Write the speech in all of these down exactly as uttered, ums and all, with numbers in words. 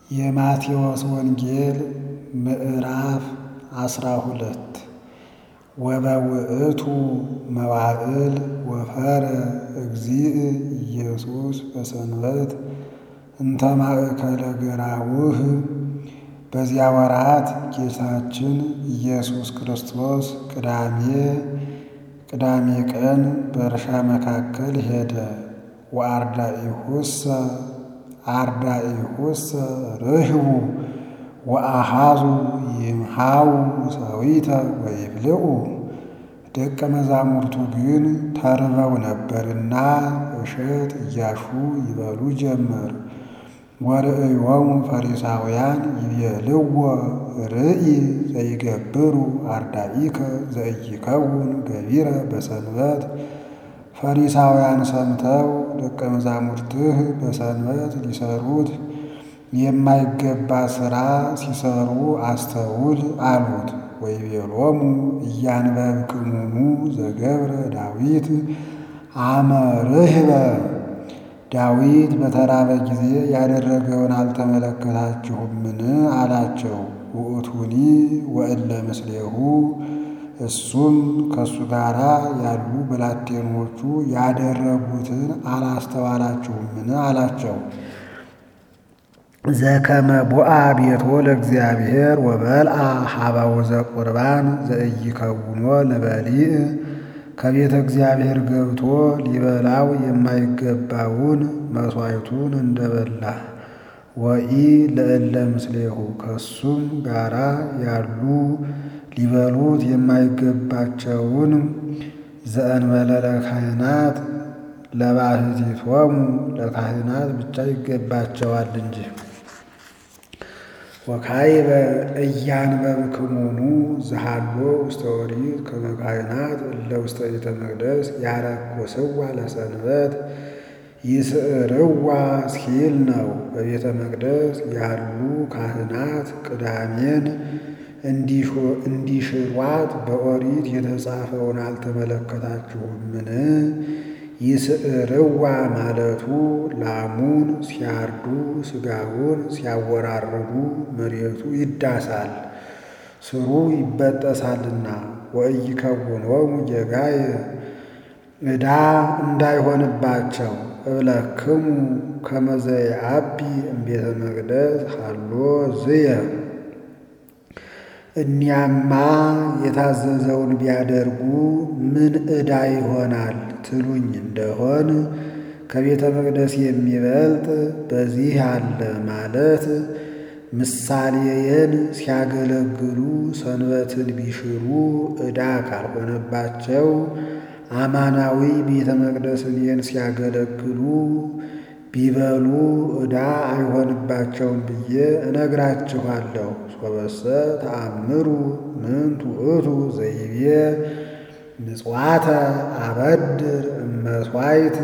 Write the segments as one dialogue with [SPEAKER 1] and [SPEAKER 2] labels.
[SPEAKER 1] የማቴዎስ ወንጌል ምዕራፍ አስራ ሁለት ወበውእቱ መዋዕል ወፈረ እግዚእ ኢየሱስ በሰንበት እንተ ማእከለ ገራውህ። በዚያ ወራት ጌታችን ኢየሱስ ክርስቶስ ቅዳሜ ቅዳሜ ቀን በእርሻ መካከል ሄደ። ወአርዳኢሁሰ አርዳኢሁሰ ርህቡ ወአሃዙ ይምሃው ሰዊተ ወይብልዑ። ደቀ መዛሙርቱ ግን ተርበው ነበርና እሸት እያሹ ይበሉ ጀመር። ወርእዮሙ ፈሪሳውያን ይቤልዎ ርኢ ዘይገብሩ አርዳኢከ ዘኢይከውን ገቢረ በሰንበት። ፈሪሳውያን ሰምተው ደቀ መዛሙርትህ በሰንበት ሊሰሩት የማይገባ ሥራ ሲሰሩ አስተውል አሉት። ወይቤሎሙ ኢያንበብክሙኑ ዘገብረ ዳዊት አመ ርህበ። ዳዊት በተራበ ጊዜ ያደረገውን አልተመለከታችሁምን? አላቸው። ውእቱኒ ወእለ ምስሌሁ፣ እሱም ከእሱ ጋር ያሉ ብላቴኖቹ ያደረጉትን አላስተዋላችሁምን? አላቸው። ዘከመ ቦአ ቤቶ ለእግዚአብሔር ወበልዓ ሀበው ዘቁርባን ዘኢይከውኖ ለበሊዕ። ከቤተ እግዚአብሔር ገብቶ ሊበላው የማይገባውን መሥዋዕቱን እንደበላ። ወኢ ለእለ ምስሌሁ፣ ከሱም ጋራ ያሉ ሊበሉት የማይገባቸውን ዘእንበለ ለካህናት ለባሕቲቶሙ፣ ለካህናት ብቻ ይገባቸዋል እንጂ። ወካዕበ ኢያንበብክሙኑ ዘሃሎ ውስተ ኦሪት ከመ ካህናት እለ ውስተ ቤተ መቅደስ ያረኩስዋ ለሰንበት ይስዕርዋ ሲል ነው። በቤተ መቅደስ ያሉ ካህናት ቅዳሜን እንዲሽሯት በኦሪት የተጻፈውን አልተመለከታችሁምን? ይስዕርዋ ማለቱ ላሙን ሲያርዱ ሥጋውን ሲያወራርዱ መሬቱ ይዳሳል፣ ስሩ ይበጠሳልና። ወኢይከውኖሙ ጌጋየ፣ ዕዳ እንዳይሆንባቸው። እብለክሙ ከመ ዘይዐቢ እምቤተ መቅደስ ሀሎ ዝየ። እኒያማ የታዘዘውን ቢያደርጉ ምን ዕዳ ይሆናል ትሉኝ እንደሆን ከቤተ መቅደስ የሚበልጥ በዚህ አለ ማለት ምሳሌዬን ሲያገለግሉ ሰንበትን ቢሽሩ ዕዳ ካልሆነባቸው አማናዊ ቤተ መቅደስን ሲያገለግሉ ቢበሉ ዕዳ አይሆንባቸውም ብዬ እነግራችኋለሁ። ሶበሰ ተአምሩ ምንቱ ውእቱ ዘይቤ ምጽዋተ አበድር እመሥዋዕት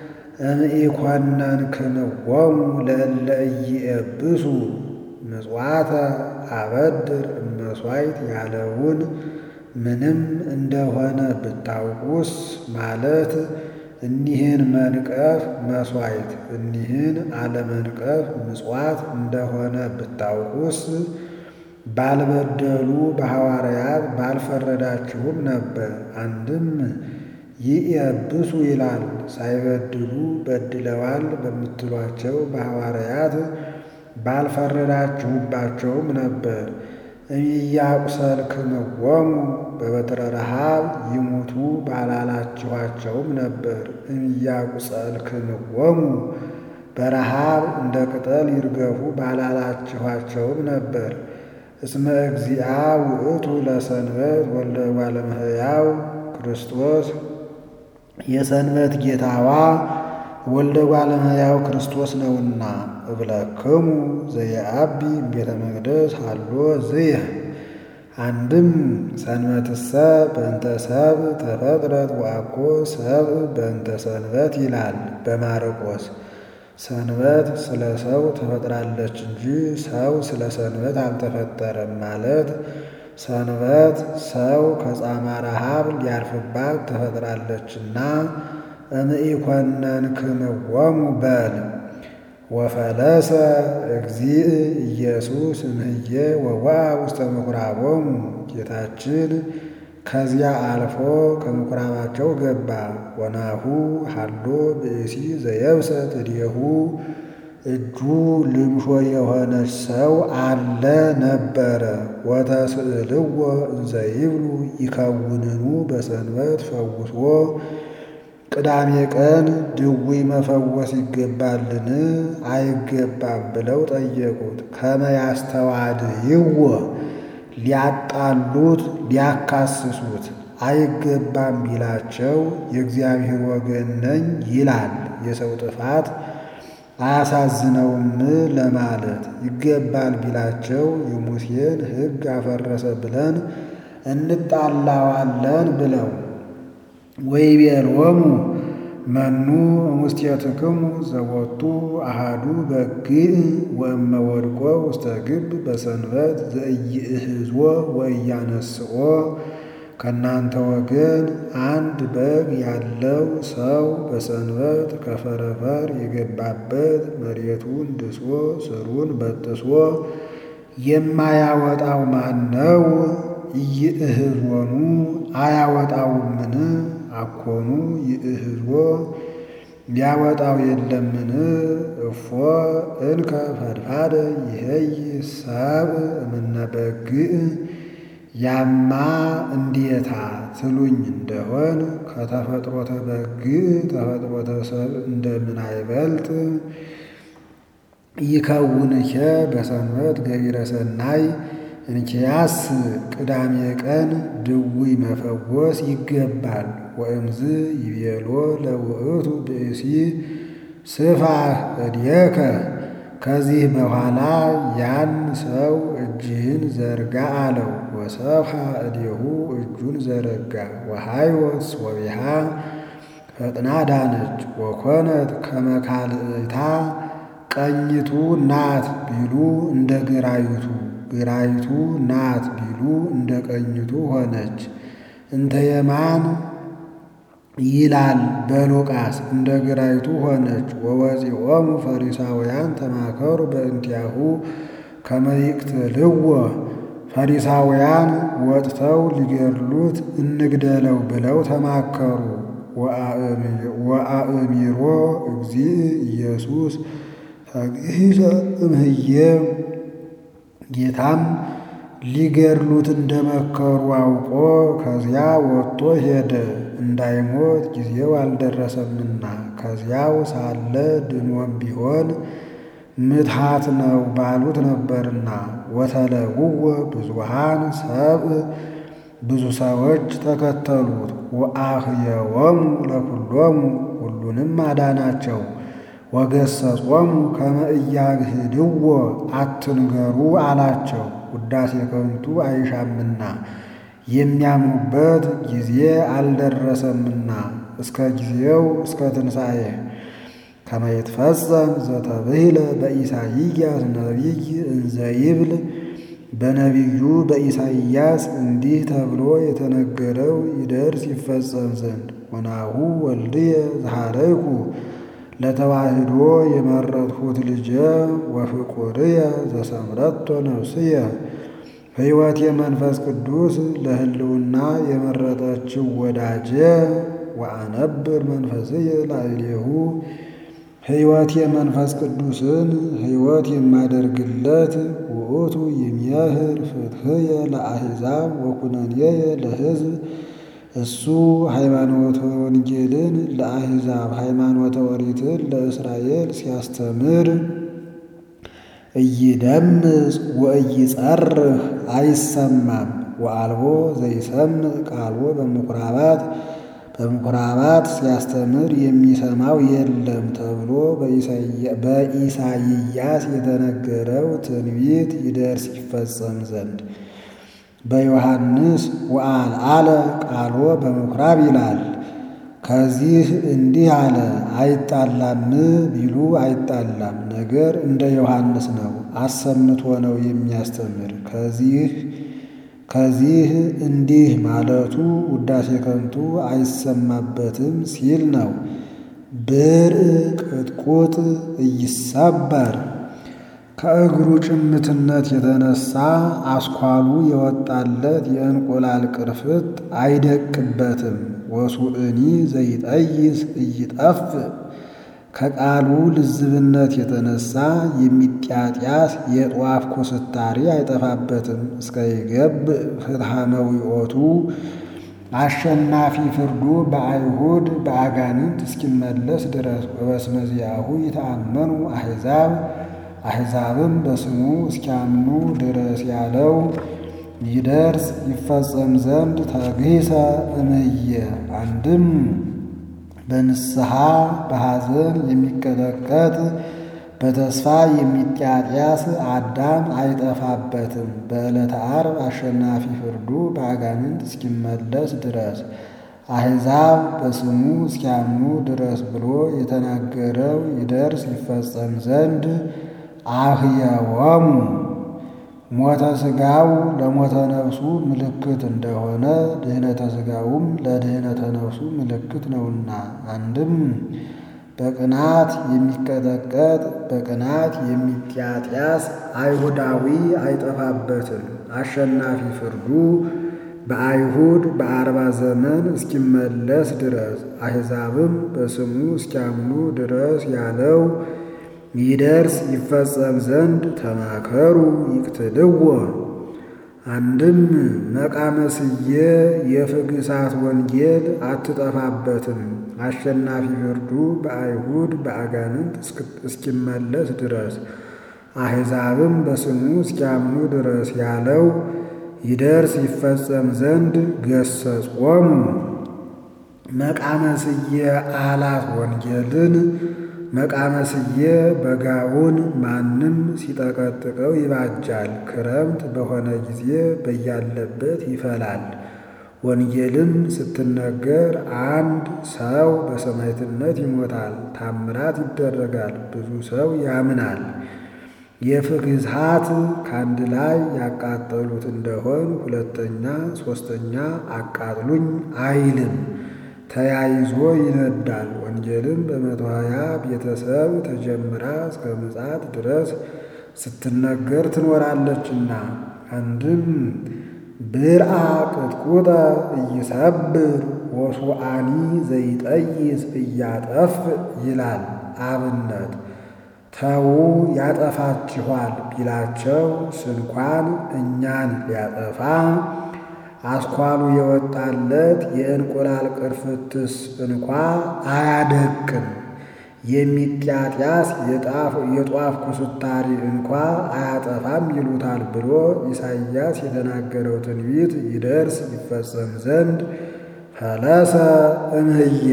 [SPEAKER 1] እምኢኮነንክምዎሙ ለእለ ኢየብሱ። ምጽዋተ አበድር እመሥዋዕት ያለውን ምንም እንደሆነ ብታውቁስ ማለት እኒህን መንቀፍ መሥዋዕት እኒህን አለመንቀፍ ምጽዋት እንደሆነ ብታውቁስ ባልበደሉ በሐዋርያት ባልፈረዳችሁም ነበር። አንድም ይእየብሱ ይላል፣ ሳይበድሉ በድለዋል በምትሏቸው በሐዋርያት ባልፈረዳችሁባቸውም ነበር። እምኢያቁሰልክምዎሙ በበትረ ረሃብ ይሙቱ ባላላችኋቸውም ነበር። እምኢያቁሰልክምዎሙ በረሃብ እንደ ቅጠል ይርገፉ ባላላችኋቸውም ነበር። እስመ እግዚአ ውእቱ ለሰንበት ወልደ እጓለ እመሕያው ክርስቶስ፣ የሰንበት ጌታዋ ወልደ እጓለ እመሕያው ክርስቶስ ነውና። እብለክሙ ዘየዐቢ እምቤተ መቅደስ ሀሎ ዝየ። አንድም ሰንበትሰ በእንተ ሰብእ ተፈጥረት ወአኮ ሰብእ በእንተ ሰንበት ይላል በማርቆስ። ሰንበት ስለ ሰው ተፈጥራለች እንጂ ሰው ስለ ሰንበት አልተፈጠረም ማለት ሰንበት ሰው ከጻማ ረሃብ ሊያርፍባት ተፈጥራለችና እምኢኮነንክምዎሙ በል። ወፈለሰ እግዚእ ኢየሱስ እምህየ ወወአ ውስተ ምኵራቦሙ ጌታችን ከዚያ አልፎ ከምኵራባቸው ገባ። ወናሁ ሀሎ ብእሲ ዘየብሰት እዴሁ እጁ ልምሾ የሆነች ሰው አለ ነበረ። ወተስእልዎ እንዘ ይብሉ ይከውንኑ በሰንበት ፈውሶ ቅዳሜ ቀን ድውይ መፈወስ ይገባልን አይገባም ብለው ጠየቁት። ከመ ያስተዋድይዎ ሊያጣሉት ሊያካስሱት አይገባም ቢላቸው የእግዚአብሔር ወገን ነኝ ይላል የሰው ጥፋት አያሳዝነውም ለማለት፣ ይገባል ቢላቸው የሙሴን ሕግ አፈረሰ ብለን እንጣላዋለን ብለው። ወይቤሎሙ መኑ እሙስቴትክሙ ዘቦቱ አሃዱ በግዕ ወእመ ወድቆ ውስተ ግብ በሰንበት ዘኢይእህዝዎ ወኢያነስኦ። ከእናንተ ወገን አንድ በግ ያለው ሰው በሰንበት ከፈረፈር የገባበት መሬቱን ድሶ ስሩን በጥሶ የማያወጣው ማን ነው? ኢይእህዝዎኑ አያወጣውምን? አኮኑ ይእህዝዎ ሊያወጣው የለምን? እፎ እንከ ፈድፋደ ይሄይ ሰብእ እምነ በግዕ ያማ እንዴታ ትሉኝ እንደሆን ከተፈጥሮተ በግዕ ተፈጥሮተ ሰብእ እንደምን አይበልጥ? ይከውንከ በሰንበት ገቢረ ሰናይ እንኪያስ ቅዳሜ ቀን ድውይ መፈወስ ይገባል። ወእምዝ ይቤሎ ለውእቱ ብእሲ ስፋህ እዴከ። ከዚህ በኋላ ያን ሰው እጅህን ዘርጋ አለው። ወሰፍሐ እዴሁ እጁን ዘረጋ። ወሃይወት ሶቢሃ ፈጥና ዳነች። ወኮነት ከመ ካልእታ ቀኝቱ ናት ቢሉ እንደ ግራይቱ፣ ግራይቱ ናት ቢሉ እንደ ቀኝቱ ሆነች። እንተ የማን ይላል በሉቃስ እንደ ግራይቱ ሆነች። ወወፂኦሙ ፈሪሳውያን ተማከሩ በእንቲአሁ ከመ ይቅትልዎ። ፈሪሳውያን ወጥተው ሊገድሉት እንግደለው ብለው ተማከሩ። ወአእሚሮ እግዚእ ኢየሱስ ተግሂሰ እምህየ። ጌታም ሊገድሉት እንደመከሩ አውቆ ከዚያ ወጥቶ ሄደ። እንዳይሞት ጊዜው አልደረሰምና ከዚያው ሳለ ድኖም ቢሆን ምትሃት ነው ባሉት ነበርና። ወተለውወ ብዙሃን ሰብእ ብዙ ሰዎች ተከተሉት። ወአህየዎሙ ለኩሎሙ ሁሉንም አዳናቸው። ወገሰጾሙ ከመ ኢያግህድዎ አትንገሩ አላቸው። ውዳሴ ከንቱ አይሻምና የሚያምኑበት ጊዜ አልደረሰምና እስከ ጊዜው እስከ ትንሣኤ። ከመ ይትፈጸም ዘተብሂለ በኢሳይያስ ነቢይ እንዘ ይብል። በነቢዩ በኢሳይያስ እንዲህ ተብሎ የተነገረው ይደርስ ይፈጸም ዘንድ። ወናሁ ወልድየ ዘሃረይኩ ለተዋህዶ የመረጥሁት ልጄ ወፍቁርየ ዘሰምረቶ ነፍስየ። ሕይወት የመንፈስ ቅዱስ ለህልውና የመረጠችው ወዳጄ። ወአነብር መንፈስየ ላዕሌሁ ሕይወት የመንፈስ ቅዱስን ሕይወት የማደርግለት። ውእቱ የሚያህር ፍትሕየ ለአሕዛብ ወኩነኔየ ለሕዝብ። እሱ ሃይማኖተ ወንጌልን ለአሕዛብ ሃይማኖተ ኦሪትን ለእስራኤል ሲያስተምር ኢይደምጽ ወኢይጸርህ አይሰማም። ወአልቦ ዘይሰምዕ ቃልዎ በምኵራባት በምኵራባት ሲያስተምር የሚሰማው የለም ተብሎ በኢሳይያስ የተነገረው ትንቢት ይደርስ ይፈጸም ዘንድ። በዮሐንስ ወአልዓለ ቃልዎ በምኵራብ ይላል። ከዚህ እንዲህ አለ። አይጣላም ቢሉ አይጣላም፣ ነገር እንደ ዮሐንስ ነው፣ አሰምቶ ነው የሚያስተምር። ከዚህ ከዚህ እንዲህ ማለቱ ውዳሴ ከንቱ አይሰማበትም ሲል ነው። ብርዕ ቅጥቁጥ ኢይሰበር ከእግሩ ጭምትነት የተነሳ አስኳሉ የወጣለት የእንቁላል ቅርፍት አይደቅበትም። ወሱእኒ ዘይጠይስ ኢይጠፍእ ከቃሉ ልዝብነት የተነሳ የሚጢያጢያስ የጧፍ ኮስታሪ አይጠፋበትም። እስከ ይገብእ ፍትሐ መዊኦቱ አሸናፊ ፍርዱ በአይሁድ በአጋንንት እስኪመለስ ድረስ። ወበስመ ዚአሁ ይተአመኑ አሕዛብ አሕዛብም በስሙ እስኪያምኑ ድረስ ያለው ይደርስ ይፈጸም ዘንድ ተግሂሰ እምየ አንድም በንስሐ በሐዘን የሚቀጠቀጥ በተስፋ የሚጢያጢያስ አዳም አይጠፋበትም። በዕለተ ዓርብ አሸናፊ ፍርዱ በአጋንንት እስኪመለስ ድረስ አሕዛብ በስሙ እስኪያምኑ ድረስ ብሎ የተናገረው ይደርስ ይፈጸም ዘንድ አህየወሙ ሞተ ሥጋው ለሞተ ነፍሱ ምልክት እንደሆነ ድህነተ ሥጋውም ለድህነተ ነፍሱ ምልክት ነውና። አንድም በቅናት የሚቀጠቀጥ በቅናት የሚጢያጢያስ አይሁዳዊ አይጠፋበትም። አሸናፊ ፍርዱ በአይሁድ በአርባ ዘመን እስኪመለስ ድረስ አሕዛብም በስሙ እስኪያምኑ ድረስ ያለው ይደርስ ይፈጸም ዘንድ ተማከሩ ይቅትልዎ። አንድም መቃመስየ የፍግ እሳት ወንጌል አትጠፋበትም። አሸናፊ ፍርዱ በአይሁድ በአጋንንት እስኪመለስ ድረስ አሕዛብም በስሙ እስኪያምኑ ድረስ ያለው ይደርስ ይፈጸም ዘንድ ገሰጾሙ። መቃመስየ አላት ወንጌልን መቃመስየ በጋውን ማንም ሲጠቀጥቀው ይባጃል። ክረምት በሆነ ጊዜ በያለበት ይፈላል። ወንጌልም ስትነገር አንድ ሰው በሰማዕትነት ይሞታል። ታምራት ይደረጋል። ብዙ ሰው ያምናል። የፍግ እሳት ከአንድ ላይ ያቃጠሉት እንደሆን ሁለተኛ ሦስተኛ አቃጥሉኝ አይልም፣ ተያይዞ ይነዳል። ወንጌልም በመቶ ሀያ ቤተሰብ ተጀምራ እስከ ምጽአት ድረስ ስትነገር ትኖራለችና። አንድም ብርዓ ቅጥቁጠ ኢይሰብር ወሱአኒ ዘይጠይስ ኢያጠፍእ ይላል። አብነት ተዉ ያጠፋችኋል ቢላቸው ስንኳን እኛን ሊያጠፋ አስኳሉ የወጣለት የእንቁላል ቅርፍትስ እንኳ አያደቅም። የሚጢያጢያስ የጧፍ ኩስታሪ እንኳ አያጠፋም ይሉታል ብሎ ኢሳይያስ የተናገረው ትንቢት ይደርስ ይፈጸም ዘንድ ፈለሰ እምህየ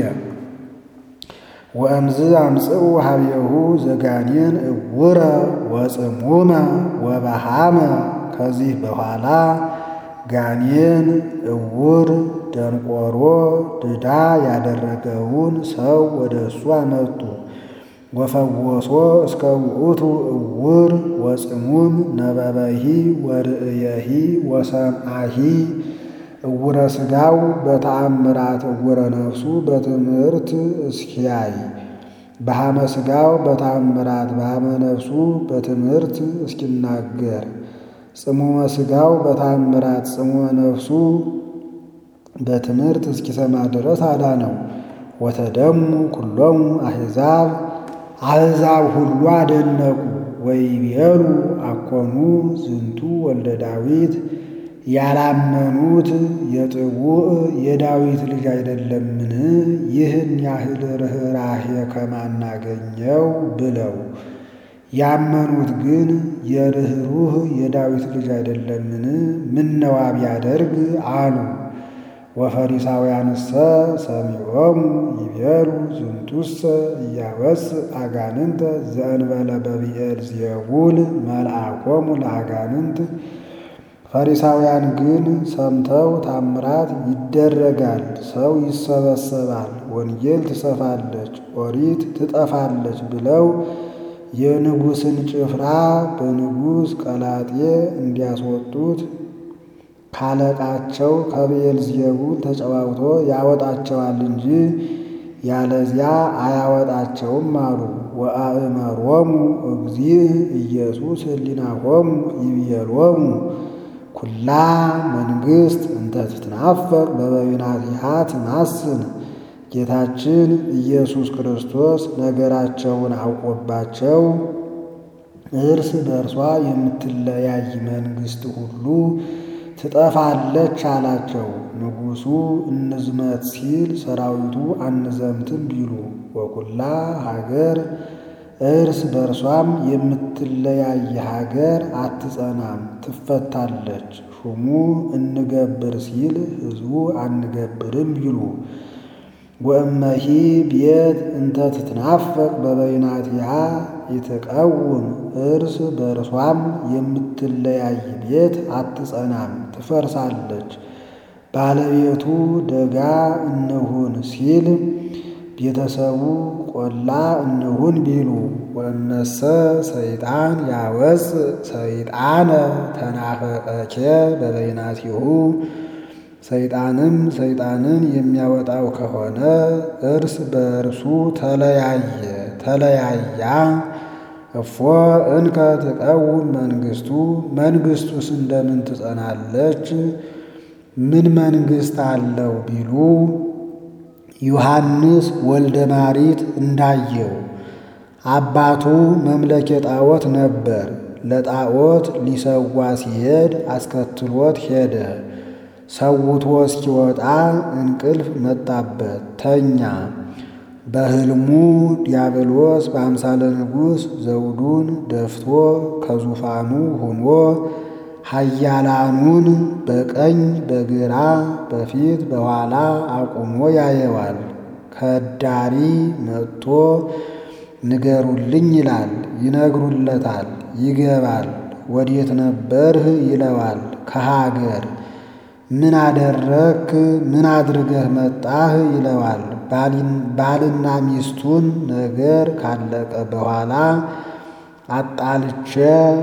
[SPEAKER 1] ወእምዝ አምጽኡ ሀቤሁ ዘጋኔን እውረ ወጽሙመ ወበሃመ። ከዚህ በኋላ ጋኔን እውር ደንቆሮ ድዳ ያደረገውን ሰው ወደ እሱ አመጡ። ወፈወሶ እስከ ውእቱ እውር ወጽሙም ነበበሂ ወርእየሂ ወሰምዓሂ። እውረ ሥጋው በተአምራት እውረ ነፍሱ በትምህርት እስኪያይ በሃመ ሥጋው በተአምራት በሃመ ነፍሱ በትምህርት እስኪናገር ጽሙመ ሥጋው በተአምራት ጽሙመ ነፍሱ በትምህርት እስኪሰማ ድረስ አዳነው። ወተደሙ ኩሎሙ አሕዛብ አሕዛብ ሁሉ አደነቁ። ወይቤሉ አኮኑ ዝንቱ ወልደ ዳዊት ያላመኑት የጥቡዕ የዳዊት ልጅ አይደለምን? ይህን ያህል ርኅራኄ ከማናገኘው ብለው ያመኑት ግን የርኅሩህ የዳዊት ልጅ አይደለምን? ምነዋ ቢያደርግ አሉ። ወፈሪሳውያንሰ ሰሚዖሙ ይቤሉ ዝንቱሰ ኢያወፅእ አጋንንተ ዘእንበለ በብዔልዜቡል መልአኮሙ ለአጋንንት። ፈሪሳውያን ግን ሰምተው ታምራት ይደረጋል፣ ሰው ይሰበሰባል፣ ወንጌል ትሰፋለች፣ ኦሪት ትጠፋለች ብለው የንጉሥን ጭፍራ በንጉሥ ቀላጤ እንዲያስወጡት ካለቃቸው ከብዔልዜቡል ተጨዋውቶ ያወጣቸዋል እንጂ ያለዚያ አያወጣቸውም አሉ። ወአእመሮሙ እግዚእ ኢየሱስ ህሊናሆሙ ይቤሎሙ ኩላ መንግሥት እንተ ትትናፈቅ በበይናቲሃ ትማስን። ጌታችን ኢየሱስ ክርስቶስ ነገራቸውን አውቆባቸው እርስ በእርሷ የምትለያይ መንግሥት ሁሉ ትጠፋለች አላቸው። ንጉሡ እንዝመት ሲል ሰራዊቱ አንዘምትም ቢሉ ወኩላ ሀገር እርስ በእርሷም የምትለያይ ሀገር አትጸናም ትፈታለች። ሹሙ እንገብር ሲል ሕዝቡ አንገብርም ቢሉ ወእመሂ ቤት እንተ ትትናፈቅ በበይናቲሃ ይትቀውም እርስ በእርሷም የምትለያይ ቤት አትጸናም ትፈርሳለች። ባለቤቱ ደጋ እንሁን ሲል ቤተሰቡ ቆላ እንሁን ቢሉ ወእነሰ ሰይጣን ያወፅ ሰይጣነ ተናፈቀኬ በበይናቲሁ ሰይጣንም ሰይጣንን የሚያወጣው ከሆነ እርስ በእርሱ ተለያየ ተለያያ እፎ እንከ ትቀውም መንግሥቱ መንግሥቱስ እንደምን ትጸናለች? ምን መንግሥት አለው ቢሉ ዮሐንስ ወልደ ማሪት እንዳየው አባቱ መምለኬ ጣዖት ነበር። ለጣዖት ሊሰዋ ሲሄድ አስከትሎት ሄደ። ሰውቶ እስኪወጣ እንቅልፍ መጣበት ተኛ። በሕልሙ ዲያብሎስ በአምሳለ ንጉሥ ዘውዱን ደፍቶ ከዙፋኑ ሆኖ ኃያላኑን በቀኝ በግራ በፊት በኋላ አቁሞ ያየዋል። ከዳሪ መጥቶ ንገሩልኝ ይላል። ይነግሩለታል። ይገባል። ወዴት ነበርህ ይለዋል። ከሀገር። ምን አደረክ? ምን አድርገህ መጣህ ይለዋል። ባልና ሚስቱን ነገር ካለቀ በኋላ አጣልቼ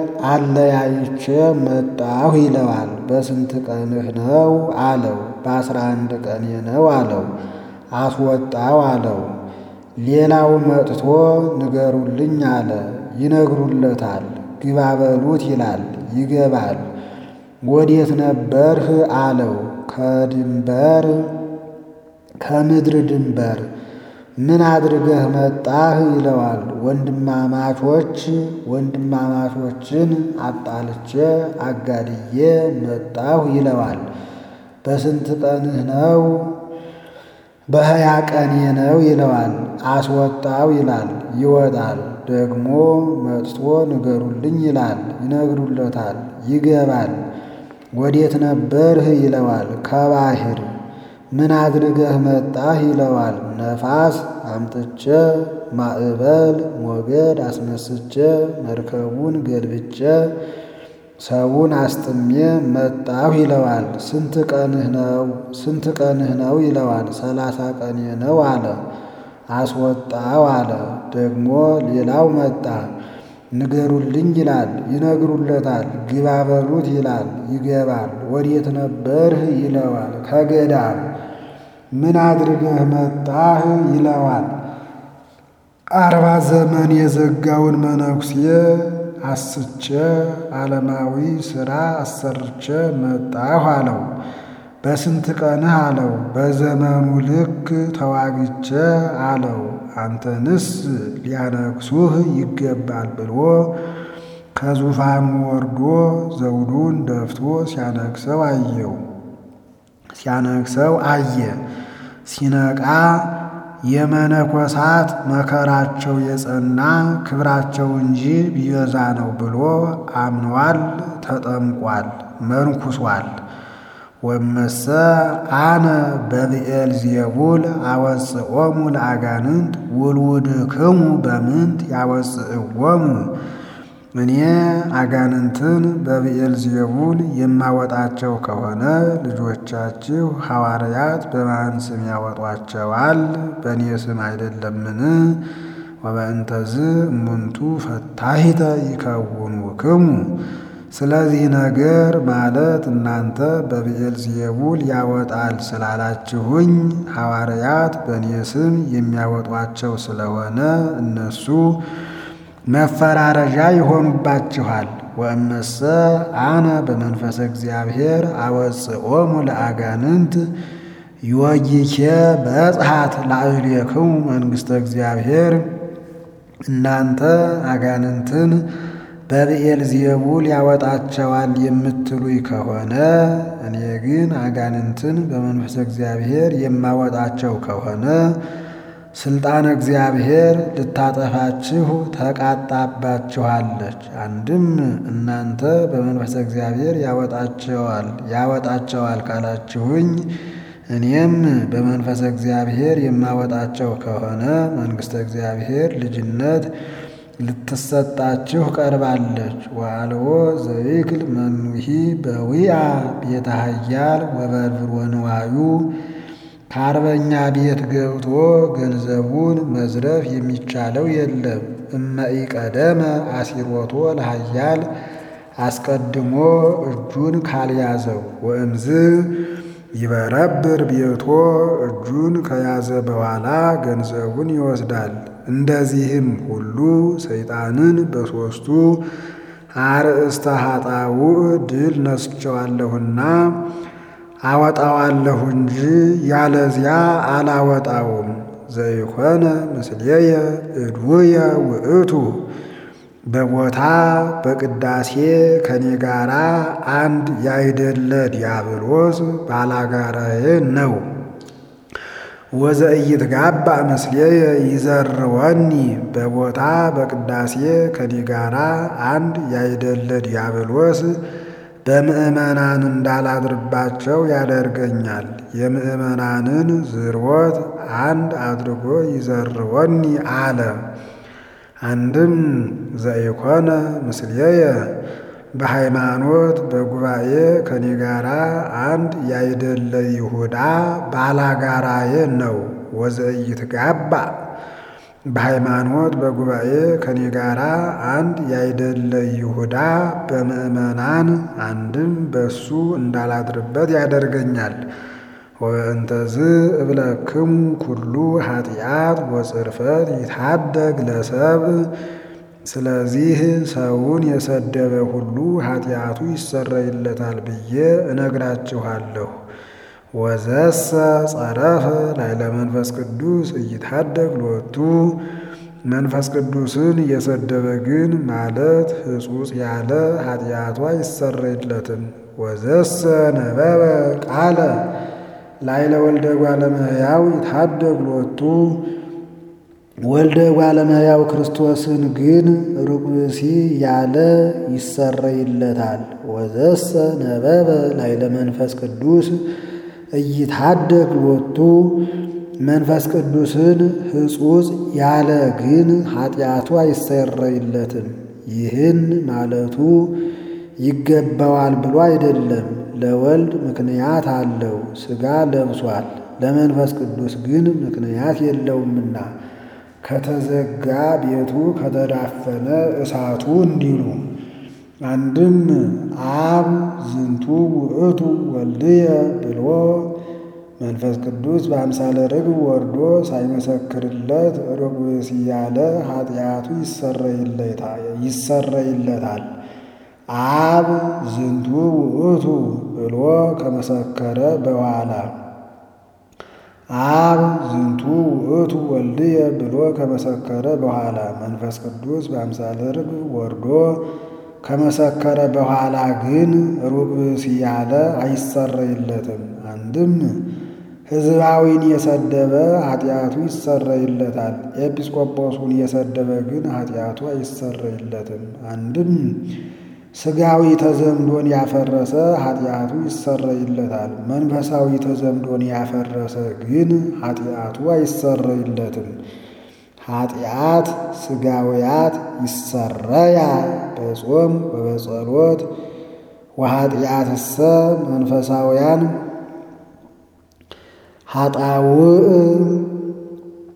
[SPEAKER 1] አለያይቼ መጣሁ ይለዋል። በስንት ቀንህ ነው አለው። በአስራ አንድ ቀኔ ነው አለው። አስወጣው አለው። ሌላው መጥቶ ንገሩልኝ አለ። ይነግሩለታል። ግባ በሉት ይላል። ይገባል። ወዴት ነበርህ አለው። ከድንበር ከምድር ድንበር። ምን አድርገህ መጣህ ይለዋል። ወንድማማቾች ወንድማማቾችን አጣልቼ አጋድዬ መጣሁ ይለዋል። በስንት ቀንህ ነው? በሀያ ቀኔ ነው ይለዋል። አስወጣው ይላል። ይወጣል። ደግሞ መጥቶ ንገሩልኝ ይላል። ይነግሩለታል። ይገባል። ወዴት ነበርህ ይለዋል። ከባህር። ምን አድርገህ መጣህ ይለዋል። ነፋስ አምጥቼ ማዕበል ሞገድ አስነስቼ መርከቡን ገልብጬ ሰውን አስጥሜ መጣሁ ይለዋል። ስንት ቀንህ ነው? ስንት ቀንህ ነው ይለዋል። ሰላሳ ቀኔ ነው አለ። አስወጣው አለ። ደግሞ ሌላው መጣ። ንገሩልኝ ይላል። ይነግሩለታል። ግባ በሉት ይላል። ይገባል። ወዴት ነበርህ ይለዋል። ከገዳም። ምን አድርገህ መጣህ ይለዋል። አርባ ዘመን የዘጋውን መነኩሴ አስቼ ዓለማዊ ሥራ አሰርቼ መጣሁ አለው። በስንት ቀንህ አለው። በዘመኑ ልክ ተዋግቼ አለው። አንተንስ ሊያነግሱህ ይገባል ብሎ ከዙፋኑ ወርዶ ዘውዱን ደፍቶ ሲያነግሰው አየው። ሲያነግሰው አየ። ሲነቃ የመነኮሳት መከራቸው የጸና ክብራቸው እንጂ ቢበዛ ነው ብሎ አምኗል። ተጠምቋል። መንኩሷል። ወመሰ አነ በብኤል ዜቡል አወፅኦሙ ለአጋንንት ውልውድክሙ በምንት ያወፅእዎሙ። እኔ አጋንንትን በብኤል ዜቡል የማወጣቸው ከሆነ ልጆቻችሁ ሐዋርያት በማን ስም ያወጧቸዋል? በእኔ ስም አይደለምን? ወበእንተዝ እሙንቱ ፈታሂተ ይከውኑክሙ። ስለዚህ ነገር ማለት እናንተ በብዔልዜቡል ያወጣል ስላላችሁኝ ሐዋርያት በእኔ ስም የሚያወጧቸው ስለሆነ እነሱ መፈራረዣ ይሆኑባችኋል። ወእመሰ አነ በመንፈሰ እግዚአብሔር አወጽኦሙ ለአጋንንት ዮጊኬ በጽሐት ላዕሌክሙ መንግሥተ እግዚአብሔር። እናንተ አጋንንትን በብዔልዜቡል ያወጣቸዋል የምትሉኝ ከሆነ እኔ ግን አጋንንትን በመንፈሰ እግዚአብሔር የማወጣቸው ከሆነ ስልጣነ እግዚአብሔር ልታጠፋችሁ ተቃጣባችኋለች። አንድም እናንተ በመንፈሰ እግዚአብሔር ያወጣቸዋል ያወጣቸዋል ካላችሁኝ እኔም በመንፈሰ እግዚአብሔር የማወጣቸው ከሆነ መንግሥተ እግዚአብሔር ልጅነት ልትሰጣችሁ ቀርባለች። ወአልቦ ዘይክል መኑሂ በዊአ ቤተ ኃያል ወበርብር ወንዋዩ። ከአርበኛ ቤት ገብቶ ገንዘቡን መዝረፍ የሚቻለው የለም። እመኢቀደመ አሲሮቶ ለኃያል አስቀድሞ እጁን ካልያዘው። ወእምዝ ይበረብር ቤቶ እጁን ከያዘ በኋላ ገንዘቡን ይወስዳል። እንደዚህም ሁሉ ሰይጣንን በሦስቱ አርእስተ ኃጣውእ ድል ነስቸዋለሁና አወጣዋለሁ እንጂ ያለዚያ አላወጣውም። ዘይኮነ ምስሌየ እድውየ ውእቱ። በቦታ በቅዳሴ ከኔ ጋራ አንድ ያይደለ ዲያብሎስ ባላጋራዬ ነው። ወዘኢይትጋባ ምስሌየ ይዘርወኒ። በቦታ በቅዳሴ ከኔ ጋራ አንድ ያይደለ ዲያብሎስ በምእመናን እንዳላድርባቸው ያደርገኛል። የምእመናንን ዝርወት አንድ አድርጎ ይዘርወኒ አለ። አንድም ዘይኮነ ምስሌየ በሃይማኖት በጉባኤ ከኔ ጋራ አንድ ያይደለ ይሁዳ ባላጋራዬ ነው። ወዘኢይትጋባ በሃይማኖት በጉባኤ ከኔ ጋራ አንድ ያይደለ ይሁዳ በምእመናን አንድም በሱ እንዳላድርበት ያደርገኛል። ወእንተዝ እብለክሙ ኩሉ ኃጢአት ወጽርፈት ይታደግ ለሰብእ። ስለዚህ ሰውን የሰደበ ሁሉ ኃጢአቱ ይሰረይለታል ብዬ እነግራችኋለሁ። ወዘሰ ጸረፈ ላዕለ መንፈስ ቅዱስ ኢይታደግ ሎቱ። መንፈስ ቅዱስን የሰደበ ግን ማለት ሕጹጽ ያለ ኃጢአቱ አይሰረይለትም። ወዘሰ ነበበ ቃለ ላዕለ ወልደ እጓለ እመሕያው ይታደግ ሎቱ። ወልደ እጓለ እመሕያው ክርስቶስን ግን ሩቅ ብእሲ ያለ ይሰረይለታል። ወዘሰ ነበበ ላዕለ መንፈስ ቅዱስ ኢይታደግ ሎቱ። መንፈስ ቅዱስን ሕጹጽ ያለ ግን ኃጢአቱ አይሰረይለትም። ይህን ማለቱ ይገባዋል ብሎ አይደለም። ለወልድ ምክንያት አለው፣ ሥጋ ለብሷል። ለመንፈስ ቅዱስ ግን ምክንያት የለውምና ከተዘጋ ቤቱ ከተዳፈነ እሳቱ እንዲሉ። አንድም አብ ዝንቱ ውእቱ ወልድየ ብሎ መንፈስ ቅዱስ በአምሳለ ርግብ ወርዶ ሳይመሰክርለት ሩቅ ብእሲ ያለ ኃጢአቱ ይሰረይለታል። አብ ዝንቱ ውእቱ ብሎ ከመሰከረ በኋላ አብ ዝንቱ ውእቱ ወልድየ ብሎ ከመሰከረ በኋላ መንፈስ ቅዱስ በአምሳለ ርግብ ወርዶ ከመሰከረ በኋላ ግን ሩቅ ብእሲ ያለ አይሰረይለትም። አንድም ሕዝባዊን የሰደበ ኃጢአቱ ይሰረይለታል። ኤጲስቆጶሱን የሰደበ ግን ኃጢአቱ አይሰረይለትም። አንድም ሥጋዊ ተዘምዶን ያፈረሰ ኃጢአቱ ይሰረይለታል። መንፈሳዊ ተዘምዶን ያፈረሰ ግን ኃጢአቱ አይሰረይለትም። ኃጢአት ሥጋውያት ይሰረያ በጾም ወበጸሎት ወኃጢአትሰ መንፈሳውያን ኃጣውእ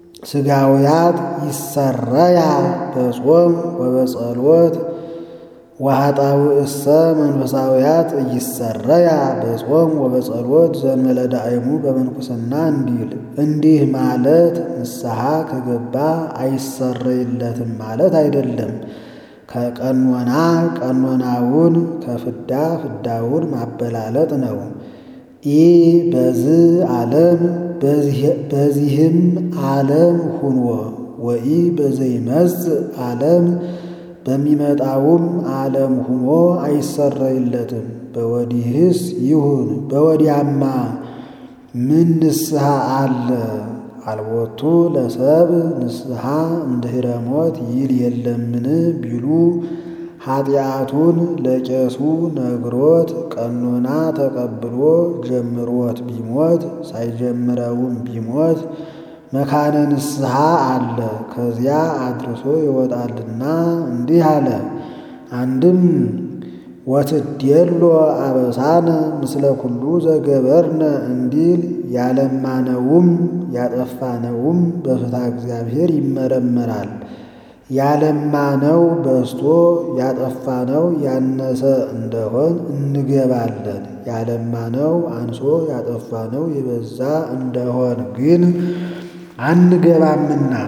[SPEAKER 1] ሥጋውያት ይሰረያ በጾም ወበጸሎት ወኃጣውእሰ መንፈሳውያት ኢይሰረያ በጾም ወበጸሎት ዘእንበለ ዳእሙ በምንኩስና እንዲል እንዲህ ማለት ንስሐ ከገባ አይሰረይለትም ማለት አይደለም። ከቀኖና ቀኖናውን ከፍዳ ፍዳውን ማበላለጥ ነው። ኢ በዚህ ዓለም በዚህም ዓለም ሁኖ ወኢ በዘይመጽእ ዓለም በሚመጣውም ዓለም ሁኖ አይሰረይለትም። በወዲህስ ይሁን በወዲያማ ምን ንስሐ አለ? አልቦቱ ለሰብ ንስሐ እምድኅረ ሞት ይል የለምን ቢሉ ኃጢአቱን ለቄሱ ነግሮት ቀኖና ተቀብሎ ጀምሮት ቢሞት ሳይጀምረውም ቢሞት መካነ ንስሐ አለ፣ ከዚያ አድርሶ ይወጣልና እንዲህ አለ። አንድም ወትዴሎ አበሳነ ምስለ ኩሉ ዘገበርነ እንዲል ያለማነውም ያጠፋነውም በፍትሐ እግዚአብሔር ይመረመራል። ያለማነው በዝቶ ያጠፋነው ያነሰ እንደሆን እንገባለን። ያለማነው አንሶ ያጠፋነው የበዛ እንደሆን ግን አንገባምና።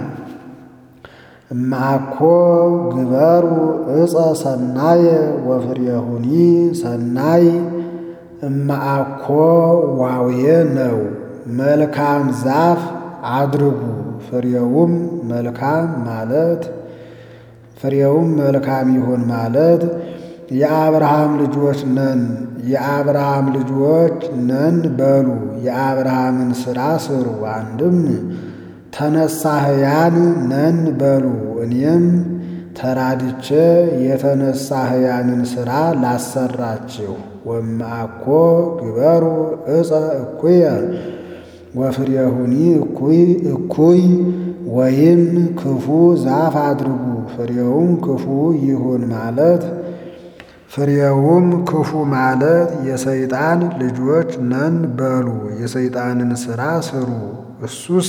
[SPEAKER 1] እምአኮ ግበሩ ዕፀ ሰናየ ወፍሬሁኒ ሰናይ እምአኮ ዋውየ ነው። መልካም ዛፍ አድርጉ ፍሬውም መልካም ማለት ፍሬውም መልካም ይሁን ማለት የአብርሃም ልጆች ነን የአብርሃም ልጆች ነን በሉ። የአብርሃምን ሥራ ስሩ። አንድም ተነሳህያን ነን በሉ። እኔም ተራድቼ የተነሳህያንን ሥራ ላሰራችሁ። ወእምአኮ ግበሩ ዕፀ እኩየ ወፍሬሁኒ እኩይ እኩይ ወይም ክፉ ዛፍ አድርጉ ፍሬውም ክፉ ይሁን ማለት ፍሬውም ክፉ ማለት የሰይጣን ልጆች ነን በሉ። የሰይጣንን ሥራ ስሩ። እሱስ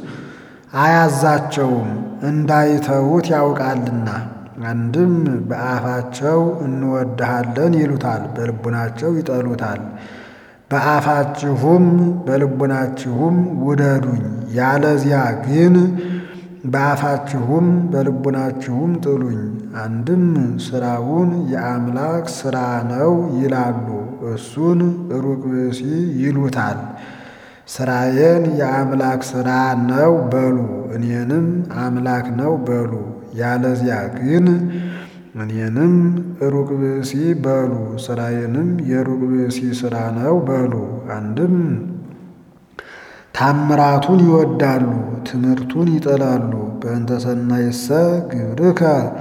[SPEAKER 1] አያዛቸውም እንዳይተዉት ያውቃልና። አንድም በአፋቸው እንወድሃለን ይሉታል፣ በልቡናቸው ይጠሉታል። በአፋችሁም በልቡናችሁም ውደዱኝ፣ ያለዚያ ግን በአፋችሁም በልቡናችሁም ጥሉኝ። አንድም ሥራውን የአምላክ ሥራ ነው ይላሉ፣ እሱን ሩቅ ብእሲ ይሉታል። ሥራዬን የአምላክ ሥራ ነው በሉ፣ እኔንም አምላክ ነው በሉ። ያለዚያ ግን እኔንም ሩቅ ብእሲ በሉ፣ ሥራዬንም የሩቅ ብእሲ ሥራ ነው በሉ። አንድም ታምራቱን ይወዳሉ፣ ትምህርቱን ይጠላሉ። በእንተ ሰናይሰ ግብርከ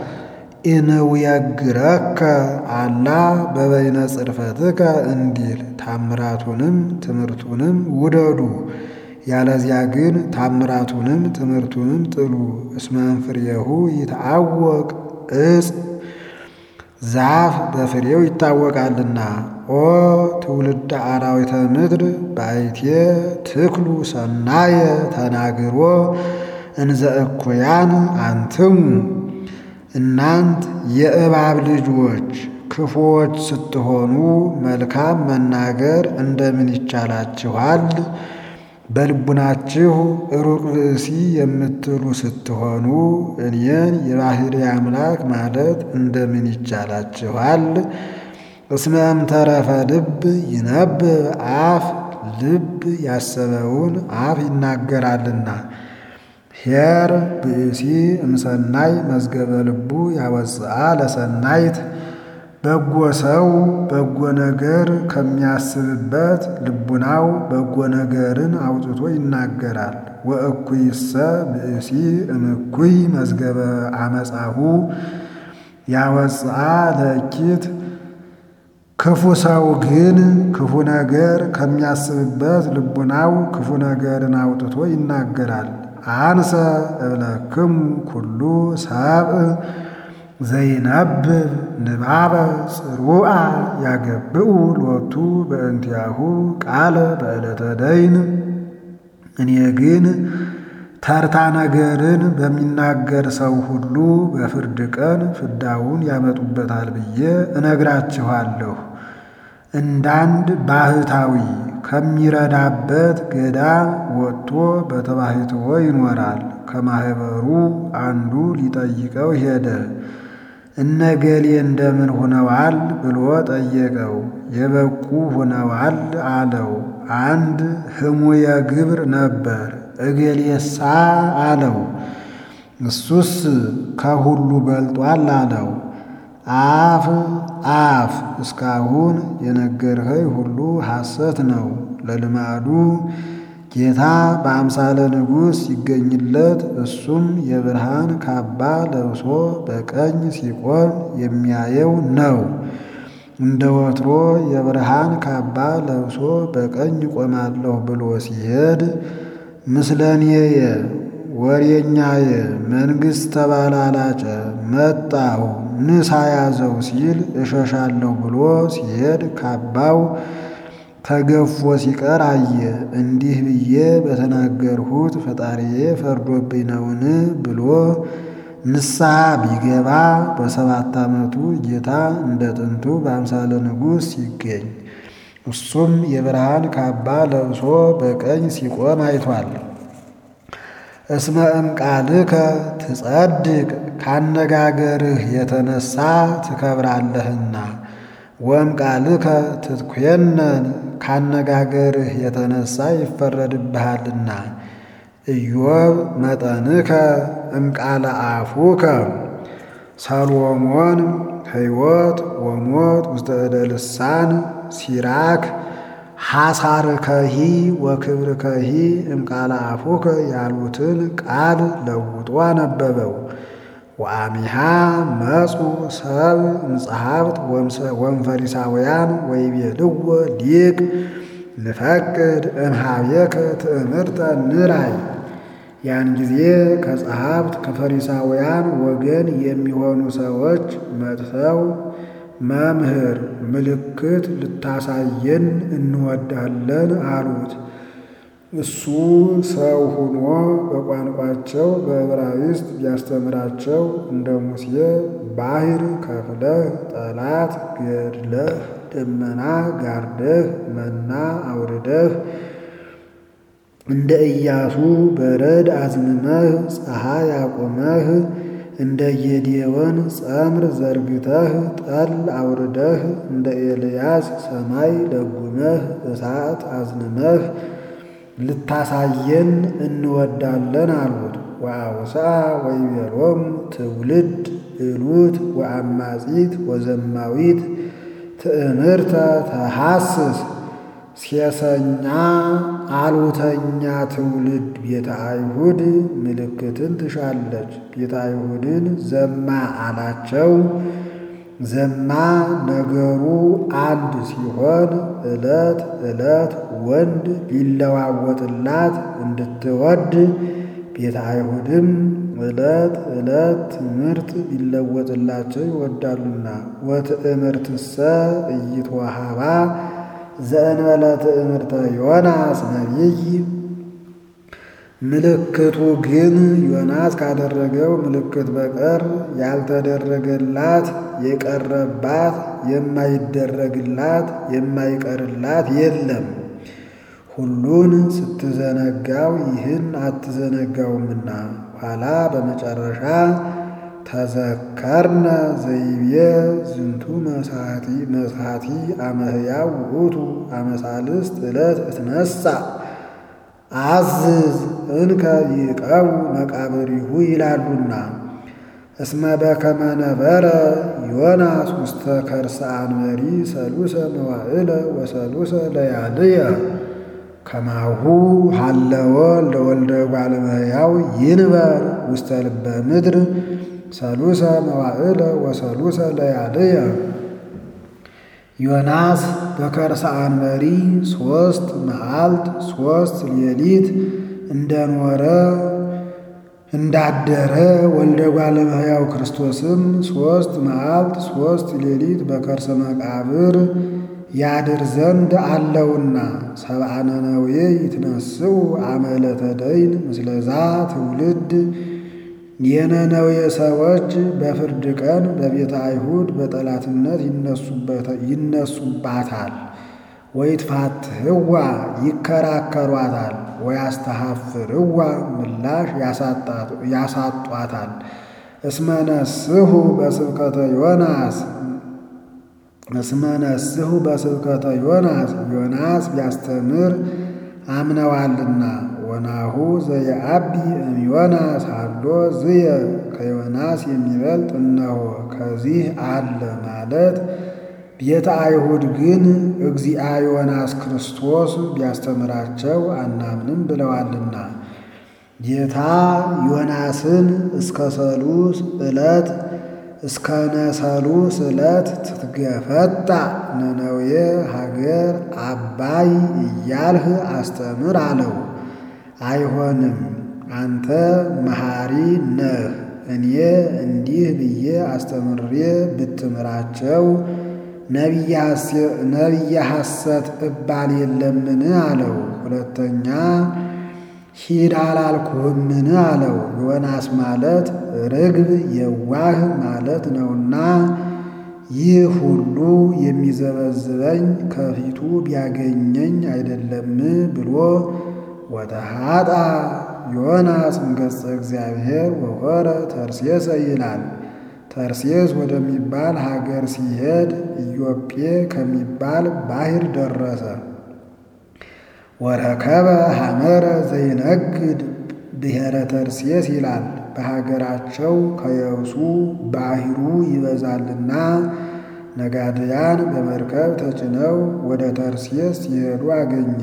[SPEAKER 1] ኢንውየግረከ አላ በበይነ ጽርፈትከ እንዲል ታምራቱንም ትምህርቱንም ውደዱ። ያለዚያ ግን ታምራቱንም ትምህርቱንም ጥሉ። እስመ እምፍሬሁ ይትዐወቅ ዕፅ ዛፍ በፍሬው ይታወቃልና። ኦ ትውልደ አራዊተ ምድር ባይቴ ትክሉ ሰናየ ተናግሮ እንዘ እኩያን አንትሙ። እናንት የእባብ ልጆች ክፉዎች ስትሆኑ መልካም መናገር እንደምን ይቻላችኋል? በልቡናችሁ ሩቅ ብእሲ የምትሉ ስትሆኑ እኔን የባሕርይ አምላክ ማለት እንደምን ይቻላችኋል? እስመ እምተረፈ ልብ ይነብብ አፍ፣ ልብ ያሰበውን አፍ ይናገራልና። ኄር ብእሲ እምሰናይ መዝገበ ልቡ ያወፅአ ለሰናይት። በጎ ሰው በጎ ነገር ከሚያስብበት ልቡናው በጎ ነገርን አውጥቶ ይናገራል። ወእኩይሰ ብእሲ እምኩይ መዝገበ አመፃሁ ያወፅአ ለእኪት። ክፉ ሰው ግን ክፉ ነገር ከሚያስብበት ልቡናው ክፉ ነገርን አውጥቶ ይናገራል። አንሰ እብለክሙ ኩሉ ሰብእ ዘይነብብ ንባበ ጽሩዓ ያገብኡ ሎቱ በእንቲአሁ ቃለ በዕለተ ደይን። እኔ ግን ተርታ ነገርን በሚናገር ሰው ሁሉ በፍርድ ቀን ፍዳውን ያመጡበታል ብዬ እነግራችኋለሁ። እንዳንድ ባህታዊ ከሚረዳበት ገዳም ወጥቶ በተባሕትዎ ይኖራል። ከማኅበሩ አንዱ ሊጠይቀው ሄደ። እነገሌ እንደምን ሆነዋል ብሎ ጠየቀው። የበቁ ሆነዋል አለው። አንድ ሕሙየ ግብር ነበር። እገሌሳ አለው። እሱስ ከሁሉ በልጧል አለው። አፍ አፍ እስካሁን የነገርኸኝ ሁሉ ሐሰት ነው። ለልማዱ ጌታ በአምሳለ ንጉሥ ሲገኝለት እሱም የብርሃን ካባ ለብሶ በቀኝ ሲቆም የሚያየው ነው። እንደ ወትሮ የብርሃን ካባ ለብሶ በቀኝ ቆማለሁ ብሎ ሲሄድ ምስለኔየ ወሬኛየ መንግሥት ተባላላጨ መጣሁ ንሳ ያዘው ሲል እሸሻለሁ ብሎ ሲሄድ ካባው ተገፎ ሲቀር አየ። እንዲህ ብዬ በተናገርሁት ፈጣሪዬ ፈርዶብኝ ነውን ብሎ ንስሐ ቢገባ በሰባት ዓመቱ ጌታ እንደ ጥንቱ በአምሳለ ንጉሥ ሲገኝ እሱም የብርሃን ካባ ለብሶ በቀኝ ሲቆም አይቷል። እስመ እምቃልከ ትጸድቅ ካነጋገርህ የተነሳ ትከብራለህና ወእምቃልከ ትትኮነን ካነጋገርህ የተነሳ ይፈረድብሃልና። ኢዮብ መጠንከ እምቃለ አፉከ ሰሎሞን ሕይወት ወሞት ውስተ እደ ልሳን ሲራክ ሐሳርከሂ ወክብርከሂ እምቃለ አፉከ ያሉትን ቃል ለውጦ አነበበው። ወአሚሃ መጹ ሰብ እምጸሐፍት ወእምፈሪሳውያን ወይቤልዎ ሊቅ ንፈቅድ እምኀቤከ ትእምርተ ንራይ። ያን ጊዜ ከጸሐፍት ከፈሪሳውያን ወገን የሚሆኑ ሰዎች መጥተው መምህር ምልክት ልታሳየን እንወዳለን አሉት። እሱ ሰው ሆኖ በቋንቋቸው በዕብራይስጥ ቢያስተምራቸው እንደ ሙሴ ባሕር ከፍለህ ጠላት ገድለህ ደመና ጋርደህ መና አውርደህ እንደ ኢያሱ በረድ አዝንመህ ፀሐይ አቁመህ እንደ ጌዴዎን ጸምር ዘርግተህ ጠል አውርደህ እንደ ኤልያስ ሰማይ ለጉመህ እሳት አዝንመህ ልታሳየን እንወዳለን አሉት። ወአውሥአ ወይቤሎሙ ትውልድ እሉት ወአማጺት ወዘማዊት ትእምርተ ተሐስስ። ሴሰኛ አሉተኛ ትውልድ ቤተ አይሁድ ምልክትን ትሻለች። ቤተ አይሁድን ዘማ አላቸው። ዘማ ነገሩ አንድ ሲሆን ዕለት ዕለት ወንድ ሊለዋወጥላት እንድትወድ ቤተ አይሁድም ዕለት ዕለት ትምህርት ሊለወጥላቸው ይወዳሉና። ወትእምርትሰ ኢይትወሃባ ዘእንበለ ትእምርተ ዮናስ ነቢይ። ምልክቱ ግን ዮናስ ካደረገው ምልክት በቀር ያልተደረገላት የቀረባት የማይደረግላት የማይቀርላት የለም። ሁሉን ስትዘነጋው ይህን አትዘነጋውምና። ኋላ በመጨረሻ ተዘከርነ ዘይቤ ዝንቱ መሳቲ መሳቲ አመሕያው ውእቱ አመሳልስት ዕለት እትነሣ አዝዝ እንከ ይቀቡ መቃብሪሁ ይላሉና። እስመ በከመ ነበረ ዮናስ ውስተ ከርሰ አንበሪ ሰሉሰ መዋዕለ ወሰሉሰ ለያልየ ከማሁ ሀለወ ለወልደ እጓለ እመሕያው ይንበር ውስተ ልበ ምድር ሰሉሰ መዋዕለ ወሰሉሰ ለያልየ። ዮናስ በከርሰ አንበሪ ሦስት መዓልት ሦስት ሌሊት እንደኖረ እንዳደረ ወልደ እጓለ እመሕያው ክርስቶስም ሦስት መዓልት ሦስት ሌሊት በከርሰ መቃብር ያድር ዘንድ አለውና። ሰብአ ነነዌ ይትነስኡ አመለተ ደይን ምስለዛ ትውልድ የነነዌ ሰዎች በፍርድ ቀን በቤተ አይሁድ በጠላትነት ይነሱባታል። ወይትፋትሕዋ ይከራከሯታል። ወያስተሐፍርዋ ምላሽ ያሳጧታል። እስመ ነስሑ በስብከተ ዮናስ እስመ ነስሑ በስብከተ ዮናስ ዮናስ ቢያስተምር አምነዋልና። ወናሁ ዘየዐቢ እምዮናስ ሀሎ ዝየ ከዮናስ የሚበልጥ እነሆ ከዚህ አለ ማለት ቤተ አይሁድ ግን እግዚአ ዮናስ ክርስቶስ ቢያስተምራቸው አናምንም ብለዋልና። ጌታ ዮናስን እስከ ሰሉስ ዕለት እስከ ነሰሉስ ዕለት ትትገፈታ ነነዌ ሀገር አባይ እያልህ አስተምር አለው። አይሆንም፣ አንተ መሐሪ ነህ። እኔ እንዲህ ብዬ አስተምሬ ብትምራቸው ነቢየ ሐሰት እባል የለምን አለው። ሁለተኛ ሂድ አላልኩህምን አለው። ዮናስ ማለት ርግብ የዋህ ማለት ነውና ይህ ሁሉ የሚዘበዝበኝ ከፊቱ ቢያገኘኝ አይደለም ብሎ ወተሃጣ ዮናስ እምገጸ እግዚአብሔር ወሖረ ተርሴሰ ይላል። ተርሴስ ወደሚባል ሀገር ሲሄድ ኢዮጴ ከሚባል ባሕር ደረሰ። ወረከበ ሐመረ ዘይነግድ ብሔረ ተርሴስ ይላል። በሀገራቸው ከየብሱ ባሕሩ ይበዛልና ነጋድያን በመርከብ ተጭነው ወደ ተርሴስ ሲሄዱ አገኘ።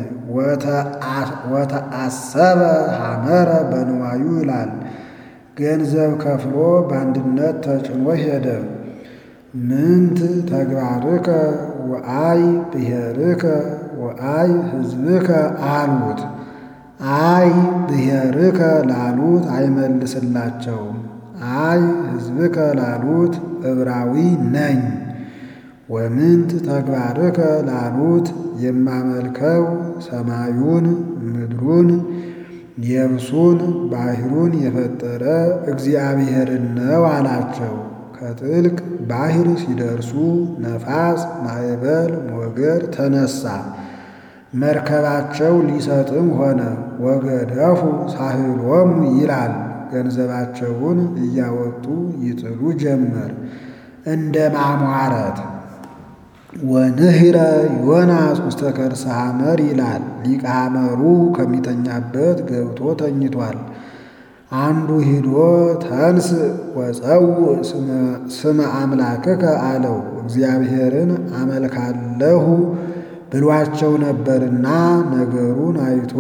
[SPEAKER 1] ወተአሰበ ሐመረ በንዋዩ ይላል። ገንዘብ ከፍሎ በአንድነት ተጭኖ ሄደ። ምንት ተግባርከ ወአይ ብሔርከ ወአይ ሕዝብከ አሉት። አይ ብሔርከ ላሉት አይመልስላቸውም። አይ ሕዝብከ ላሉት ዕብራዊ ነኝ። ወምንት ተግባርከ ላሉት የማመልከው ሰማዩን ምድሩን የብሱን ባሕሩን የፈጠረ እግዚአብሔርን ነው አላቸው። ከጥልቅ ባሕር ሲደርሱ ነፋስ ማዕበል ሞገድ ተነሳ። መርከባቸው ሊሰጥም ሆነ። ወገደፉ ሳህሎሙ ይላል። ገንዘባቸውን እያወጡ ይጥሉ ጀመር እንደ ማሟረት። ወንህረ ዮናስ ውስተ ከርሰ ሐመር ይላል። ሊቀ ሐመሩ ከሚተኛበት ገብቶ ተኝቷል። አንዱ ሂዶ ተንስ ወፀውዕ ስመ አምላክከ አለው። እግዚአብሔርን አመልካለሁ ብሏቸው ነበርና ነገሩን አይቶ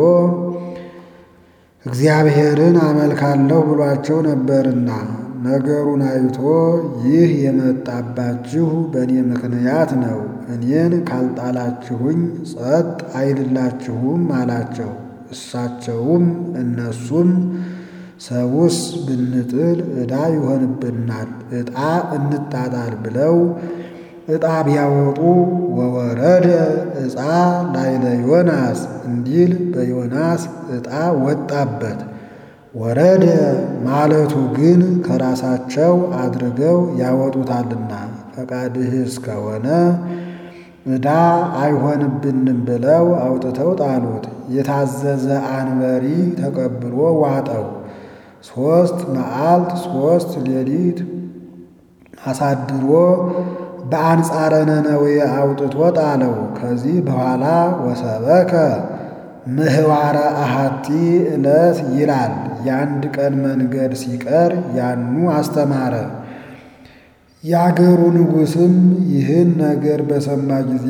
[SPEAKER 1] እግዚአብሔርን አመልካለሁ ብሏቸው ነበርና ነገሩን አይቶ ይህ የመጣባችሁ በእኔ ምክንያት ነው፣ እኔን ካልጣላችሁኝ ጸጥ አይልላችሁም አላቸው። እሳቸውም እነሱም ሰውስ ብንጥል ዕዳ ይሆንብናል፣ ዕጣ እንጣጣል ብለው ዕጣ ቢያወጡ ወወረደ ዕፃ ላይለ ዮናስ እንዲል በዮናስ ዕጣ ወጣበት። ወረደ ማለቱ ግን ከራሳቸው አድርገው ያወጡታልና ፈቃድህ እስከሆነ ዕዳ አይሆንብንም ብለው አውጥተው ጣሉት። የታዘዘ አንበሪ ተቀብሎ ዋጠው። ሦስት መዓልት ሦስት ሌሊት አሳድሮ በአንጻረ ነነዌ አውጥቶ ጣለው። ከዚህ በኋላ ወሰበከ ምህዋረ አሃቲ ዕለት ይላል። የአንድ ቀን መንገድ ሲቀር ያኑ አስተማረ። የአገሩ ንጉሥም ይህን ነገር በሰማ ጊዜ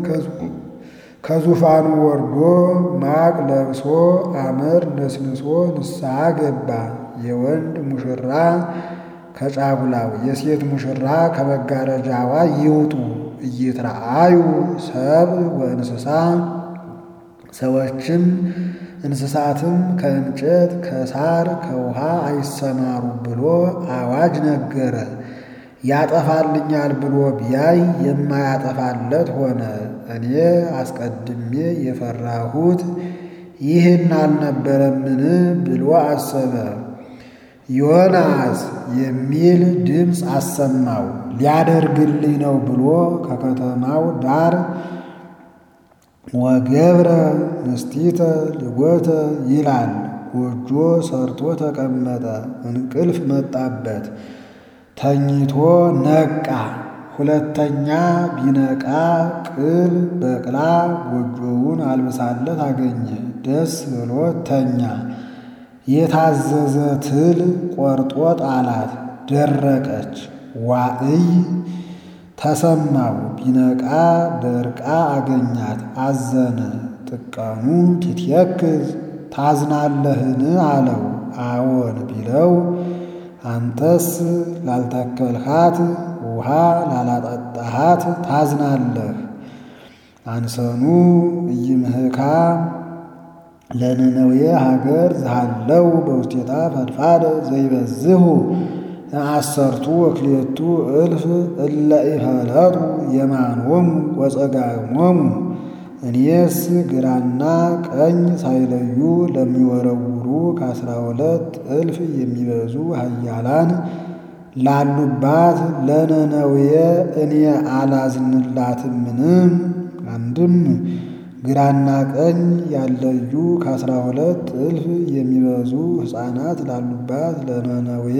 [SPEAKER 1] ከዙፋኑ ወርዶ ማቅ ለብሶ አመድ ነስንሶ ንስሐ ገባ። የወንድ ሙሽራ ከጫጉላው የሴት ሙሽራ ከመጋረጃዋ ይውጡ። እይትረአዩ ሰብ ወእንስሳ ሰዎችም እንስሳትም ከእንጨት ከሳር ከውሃ አይሰማሩ ብሎ አዋጅ ነገረ። ያጠፋልኛል ብሎ ቢያይ የማያጠፋለት ሆነ። እኔ አስቀድሜ የፈራሁት ይህን አልነበረምን ብሎ አሰበ። ዮናስ የሚል ድምፅ አሰማው። ሊያደርግልኝ ነው ብሎ ከከተማው ዳር ወገብረ ምስቲተ ልጎተ ይላል። ጎጆ ሰርቶ ተቀመጠ። እንቅልፍ መጣበት። ተኝቶ ነቃ። ሁለተኛ ቢነቃ ቅል በቅላ ጎጆውን አልብሳለት አገኘ። ደስ ብሎት ተኛ። የታዘዘ ትል ቆርጦ ጣላት። ደረቀች። ዋዕይ ተሰማው። ቢነቃ ደርቃ አገኛት። አዘነ። ጥቀኑ ትትየክዝ ታዝናለህን አለው። አዎን ቢለው አንተስ ላልተከልሃት ውሃ ላላጠጣሃት ታዝናለህ። አንሰኑ ኢይምህካ ለነነዌ ሀገር ዝሃለው በውስቴታ ፈድፋደ ዘይበዝሁ አሰርቱ ወክልኤቱ እልፍ እለ ኢፈለጡ የማኖሙ ወጸጋሞሙ። እኔስ ግራና ቀኝ ሳይለዩ ለሚወረውሩ ከአስራ ሁለት እልፍ የሚበዙ ኃያላን ላሉባት ለነነዌ እኔ አላዝንላትምን? አንድም ግራና ቀኝ ያለዩ ከአስራ ሁለት እልፍ የሚበዙ ሕፃናት ላሉባት ለነነዌ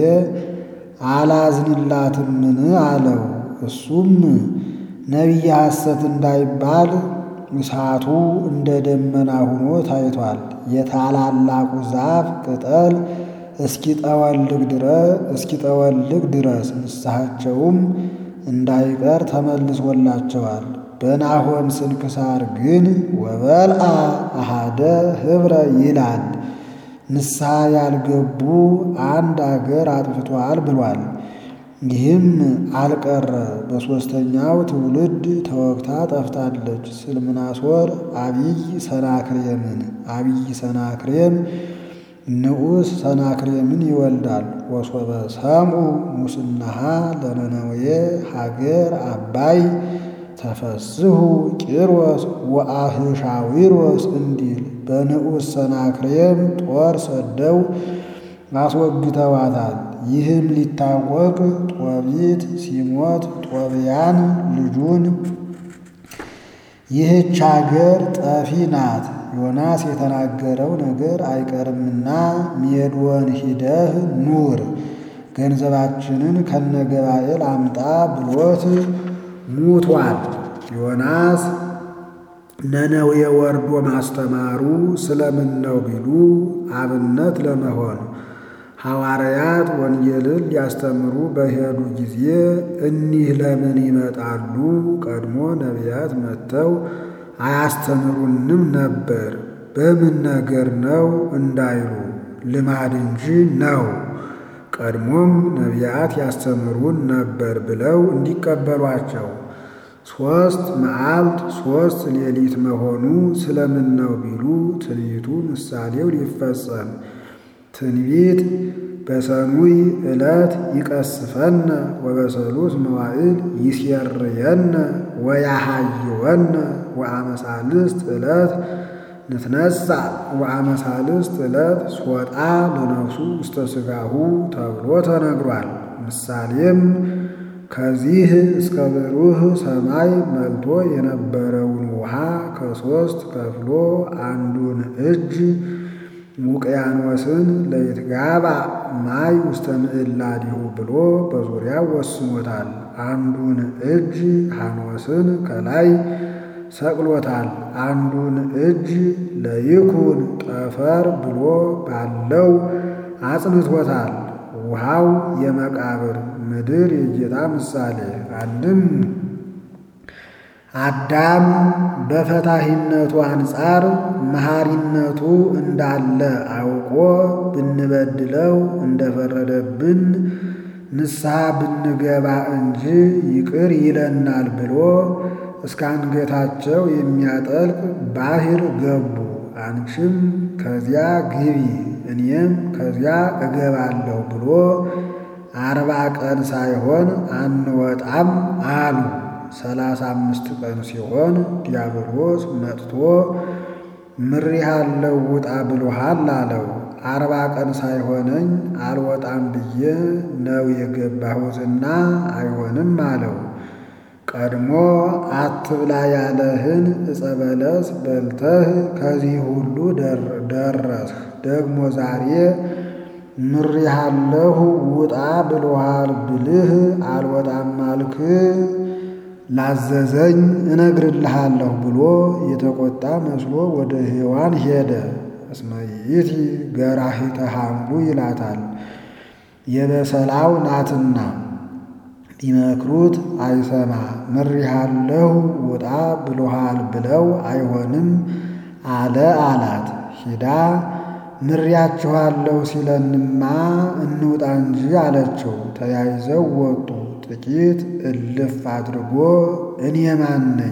[SPEAKER 1] አላዝንላትምን አለው። እሱም ነቢየ ሐሰት እንዳይባል እሳቱ እንደ ደመና ሆኖ ታይቷል። የታላላቁ ዛፍ ቅጠል እስኪጠወልግ ድረስ እስኪጠወልግ ድረስ ንስሐቸውም እንዳይቀር ተመልሶላቸዋል። በናሆም ስንክሳር ግን ወበልአ አሃደ ኅብረ ይላል። ንስሐ ያልገቡ አንድ አገር አጥፍቷል ብሏል። ይህም አልቀረ በሦስተኛው ትውልድ ተወግታ ጠፍታለች። ስልምናሶር አብይ ሰናክሬምን አብይ ሰናክሬም ንዑስ ሰናክሬምን ይወልዳል። ወሶበ ሰምኡ ሙስናሃ ለነነዌ ሀገር አባይ ተፈስሑ ቂሮስ ወአህሻዊሮስ እንዲል በንዑስ ሰናክሬም ጦር ሰደው አስወግተዋታል። ይህም ሊታወቅ ጦቢት ሲሞት ጦብያን ልጁን ይህች አገር ጠፊ ናት፣ ዮናስ የተናገረው ነገር አይቀርምና ሜዶን ሂደህ ኑር፣ ገንዘባችንን ከነገባኤል አምጣ ብሎት ሙቷል። ዮናስ ነነዌ ወርዶ ማስተማሩ ስለምን ነው ቢሉ አብነት ለመሆን ሐዋርያት ወንጌልን ሊያስተምሩ በሄዱ ጊዜ እኒህ ለምን ይመጣሉ? ቀድሞ ነቢያት መጥተው አያስተምሩንም ነበር፣ በምን ነገር ነው እንዳይሉ ልማድ እንጂ ነው። ቀድሞም ነቢያት ያስተምሩን ነበር ብለው እንዲቀበሏቸው ሦስት መዓልት ሦስት ሌሊት መሆኑ ስለምን ነው ቢሉ ትንቢቱ ምሳሌው ሊፈጸም ትንቢት በሰኑይ ዕለት ይቀስፈነ ወበሰሉስ መዋዕል ይሴርየነ ወያሃይወነ ወአመሳልስት ዕለት ንትነሣ ወአመሳልስት ዕለት ሶጣ ለነፍሱ ውስተ ሥጋሁ ተብሎ ተነግሯል። ምሳሌም ከዚህ እስከ ብሩህ ሰማይ መልቶ የነበረውን ውሃ ከሦስት ከፍሎ አንዱን እጅ ውቅያኖስን ለይትጋባ ማይ ውስተ ምዕላዲሁ ብሎ በዙሪያው ወስኖታል። አንዱን እጅ ሐኖስን ከላይ ሰቅሎታል። አንዱን እጅ ለይኩን ጠፈር ብሎ ባለው አጽንቶታል። ውሃው የመቃብር ምድር የጌታ ምሳሌ። አንድም አዳም በፈታሂነቱ አንጻር መሐሪነቱ እንዳለ አውቆ ብንበድለው እንደፈረደብን ንስሐ ብንገባ እንጂ ይቅር ይለናል ብሎ እስከ አንገታቸው የሚያጠልቅ ባሕር ገቡ። አንቺም ከዚያ ግቢ እኔም ከዚያ እገባለሁ ብሎ አርባ ቀን ሳይሆን አንወጣም አሉ። ሰላሳ አምስት ቀን ሲሆን ዲያብሎስ መጥቶ ምሬሃለሁ ውጣ ብሎሃል አለው። አርባ ቀን ሳይሆነኝ አልወጣም ብዬ ነው የገባሁትና አይሆንም አለው። ቀድሞ አትብላ ያለህን ዕፀ በለስ በልተህ ከዚህ ሁሉ ደረስህ። ደግሞ ዛሬ ምሬሃለሁ ውጣ ብሎሃል ብልህ አልወጣም አልክ። ላዘዘኝ እነግርልሃለሁ ብሎ የተቆጣ መስሎ ወደ ሔዋን ሄደ። እስመ ይእቲ ገራሂተ ሐምሉ ይላታል፣ የበሰላው ናትና። ቢመክሩት አይሰማ። ምሬሃለሁ ውጣ ብሎሃል ብለው አይሆንም አለ አላት። ሂዳ ምሬያችኋለሁ ሲለንማ እንውጣ እንጂ አለችው። ተያይዘው ወጡ። ጥቂት እልፍ አድርጎ እኔ ማን ነኝ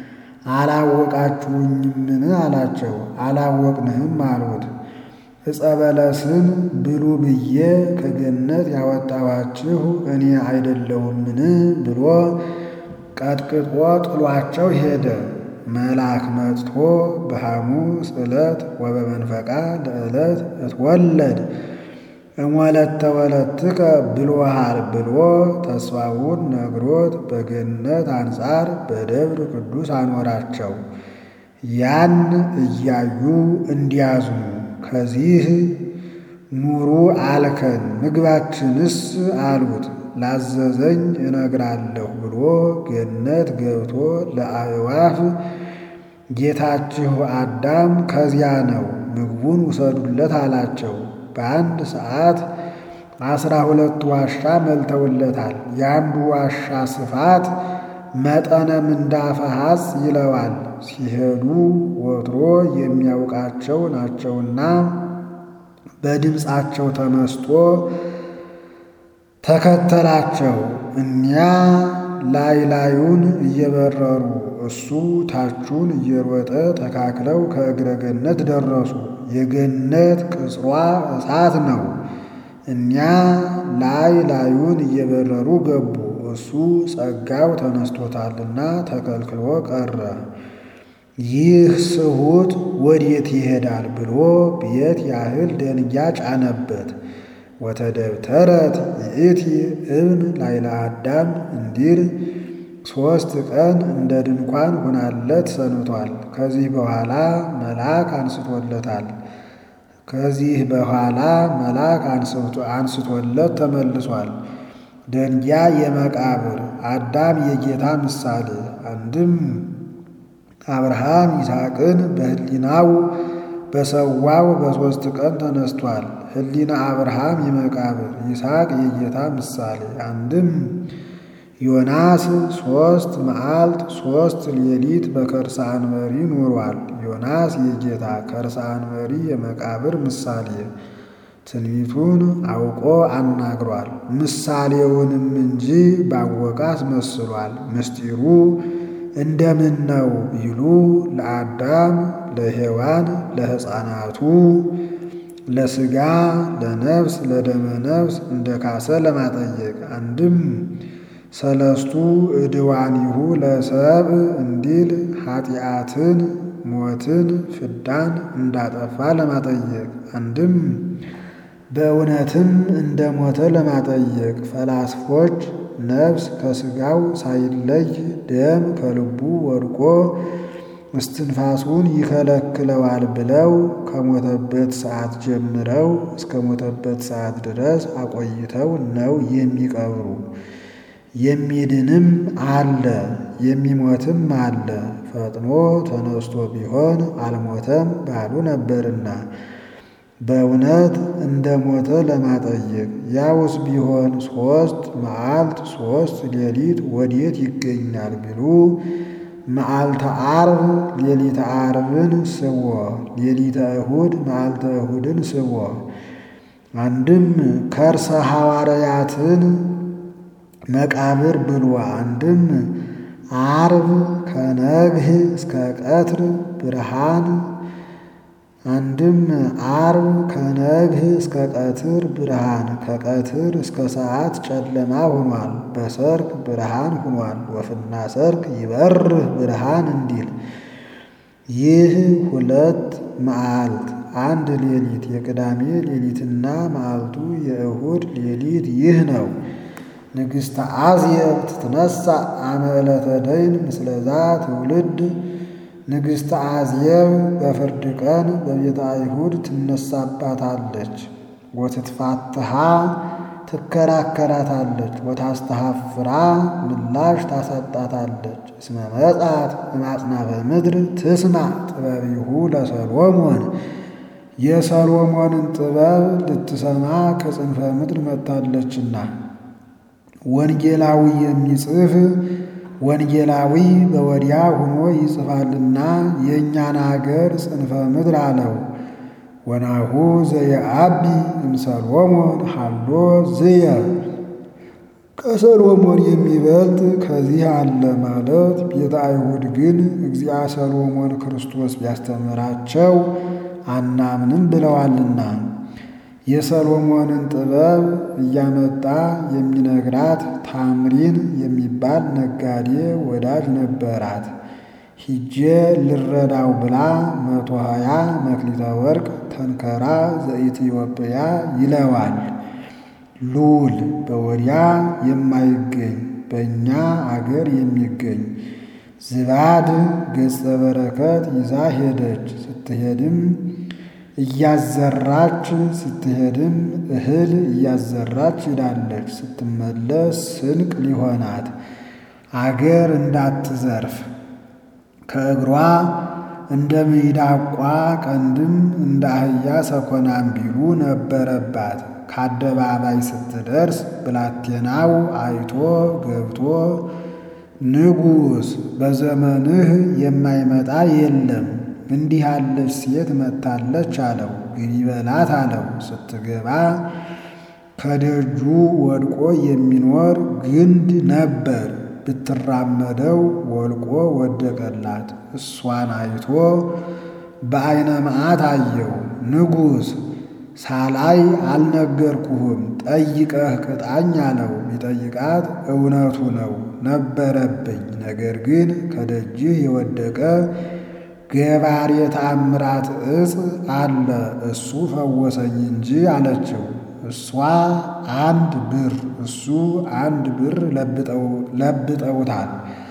[SPEAKER 1] አላወቃችሁኝምን አላቸው። አላወቅንህም አሉት። ዕፀ በለስን ብሉ ብዬ ከገነት ያወጣኋችሁ እኔ አይደለሁምን ብሎ ቀጥቅጦ ጥሏቸው ሄደ። መልአክ መጥቶ በሐሙስ ዕለት ወበመንፈቃ ለዕለት እትወለድ እሞለተ ወለትከ ብሎሃል ብሎ ተስፋውን ነግሮት በገነት አንጻር በደብር ቅዱስ አኖራቸው። ያን እያዩ እንዲያዝኑ ከዚህ ኑሩ አልከን ምግባችንስ አሉት። ላዘዘኝ እነግራለሁ ብሎ ገነት ገብቶ ለአዕዋፍ ጌታችሁ አዳም ከዚያ ነው ምግቡን ውሰዱለት አላቸው። በአንድ ሰዓት አስራ ሁለት ዋሻ መልተውለታል። የአንዱ ዋሻ ስፋት መጠነ ምንዳፈ ሐጽ ይለዋል። ሲሄዱ ወትሮ የሚያውቃቸው ናቸውና በድምፃቸው ተመስጦ ተከተላቸው። እኒያ ላይ ላዩን እየበረሩ እሱ ታቹን እየሮጠ ተካክለው ከእግረ ገነት ደረሱ። የገነት ቅጽሯ እሳት ነው። እኒያ ላይ ላዩን እየበረሩ ገቡ። እሱ ጸጋው ተነስቶታልና ተከልክሎ ቀረ። ይህ ስሁት ወዴት ይሄዳል ብሎ ቤት ያህል ደንጊያ ጫነበት። ወተደብተረት ይእቲ እብን ላይለ አዳም እንዲል ሦስት ቀን እንደ ድንኳን ሆናለት ሰንብቷል። ከዚህ በኋላ መልአክ አንስቶለታል። ከዚህ በኋላ መልአክ አንስቶለት ተመልሷል። ደንጊያ የመቃብር አዳም የጌታ ምሳሌ። አንድም አብርሃም ይስሐቅን በሕሊናው በሰዋው በሦስት ቀን ተነስቷል። ሕሊና አብርሃም የመቃብር ይስሐቅ የጌታ ምሳሌ። አንድም ዮናስ ሦስት መዓልት ሦስት ሌሊት በከርሰ አንበሪ ኖሯል። ዮናስ የጌታ ከርሰ አንበሪ የመቃብር ምሳሌ። ትንቢቱን አውቆ አናግሯል። ምሳሌውንም እንጂ ባወቀ አስመስሏል። ምስጢሩ እንደምን ነው ቢሉ ለአዳም ለሔዋን ለሕፃናቱ ለሥጋ ለነፍስ ለደመ ነፍስ እንደ ካሰ ለማጠየቅ። አንድም ሰለስቱ ዕድዋኒሁ ለሰብ እንዲል ኃጢአትን ሞትን ፍዳን እንዳጠፋ ለማጠየቅ። አንድም በእውነትም እንደ ሞተ ለማጠየቅ። ፈላስፎች ነፍስ ከሥጋው ሳይለይ ደም ከልቡ ወድቆ እስትንፋሱን ይከለክለዋል ብለው ከሞተበት ሰዓት ጀምረው እስከ ሞተበት ሰዓት ድረስ አቆይተው ነው የሚቀብሩ። የሚድንም አለ የሚሞትም አለ። ፈጥኖ ተነስቶ ቢሆን አልሞተም ባሉ ነበርና በእውነት እንደ ሞተ ለማጠየቅ። ያውስ ቢሆን ሦስት መዓልት ሦስት ሌሊት ወዴት ይገኛል ቢሉ መዓልተ ዓርብ ሌሊተ ዓርብን ስቦ ሌሊተ እሁድ መዓልተ እሁድን ስቦ። አንድም ከርሰ ሐዋርያትን መቃብር ብሎ። አንድም ዓርብ ከነግህ እስከ ቀትር ብርሃን አንድም ዓርብ ከነግህ እስከ ቀትር ብርሃን ከቀትር እስከ ሰዓት ጨለማ ሆኗል። በሰርክ ብርሃን ሆኗል። ወፍና ሰርክ ይበርህ ብርሃን እንዲል ይህ ሁለት መዓልት አንድ ሌሊት የቅዳሜ ሌሊትና መዓልቱ የእሁድ ሌሊት ይህ ነው። ንግሥተ አዝየብ ትትነሣ አመ ዕለተ ደይን ምስለዛ ትውልድ ንግሥተ አዝየብ በፍርድ ቀን በቤተ አይሁድ ትነሳባታለች። ወትትፋትሃ ትከራከራታለች። ወታስተሐፍራ ምላሽ ታሳጣታለች። እስመ መጻት እማጽናፈ ምድር ትስማዕ ጥበቢሁ ለሰሎሞን የሰሎሞንን ጥበብ ልትሰማ ከጽንፈ ምድር መጥታለችና። ወንጌላዊ የሚጽፍ ወንጌላዊ በወዲያ ሆኖ ይጽፋልና የእኛን አገር ጽንፈ ምድር አለው። ወናሁ ዘየአቢ እምሰሎሞን ሀሎ ዝየ ከሰሎሞን የሚበልጥ ከዚህ አለ ማለት ቤተ አይሁድ ግን እግዚአ ሰሎሞን ክርስቶስ ቢያስተምራቸው አናምንም ብለዋልና። የሰሎሞንን ጥበብ እያመጣ የሚነግራት ታምሪን የሚባል ነጋዴ ወዳጅ ነበራት። ሂጄ ልረዳው ብላ መቶ ሀያ መክሊተ ወርቅ ተንከራ ዘኢትዮጵያ ይለዋል። ሉል በወዲያ የማይገኝ በእኛ አገር የሚገኝ ዝባድ ገጸ በረከት ይዛ ሄደች። ስትሄድም እያዘራች ስትሄድም እህል እያዘራች ሄዳለች። ስትመለስ ስንቅ ሊሆናት አገር እንዳትዘርፍ ከእግሯ እንደ ሚዳቋ ቀንድም እንደ አህያ ሰኮናም ቢሉ ነበረባት። ከአደባባይ ስትደርስ ብላቴናው አይቶ ገብቶ ንጉሥ በዘመንህ የማይመጣ የለም እንዲህ ያለች ሴት መጥታለች አለው። ግቢ በላት አለው። ስትገባ ከደጁ ወድቆ የሚኖር ግንድ ነበር። ብትራመደው ወልቆ ወደቀላት። እሷን አይቶ በዓይነ መዓት አየው። ንጉሥ ሳላይ አልነገርኩህም ጠይቀህ ቅጣኝ አለው። ቢጠይቃት እውነቱ ነው ነበረብኝ፣ ነገር ግን ከደጅህ የወደቀ ገባሬ ተአምራት ዕፅ አለ እሱ ፈወሰኝ እንጂ አለችው። እሷ አንድ ብር እሱ አንድ ብር ለብጠውታል።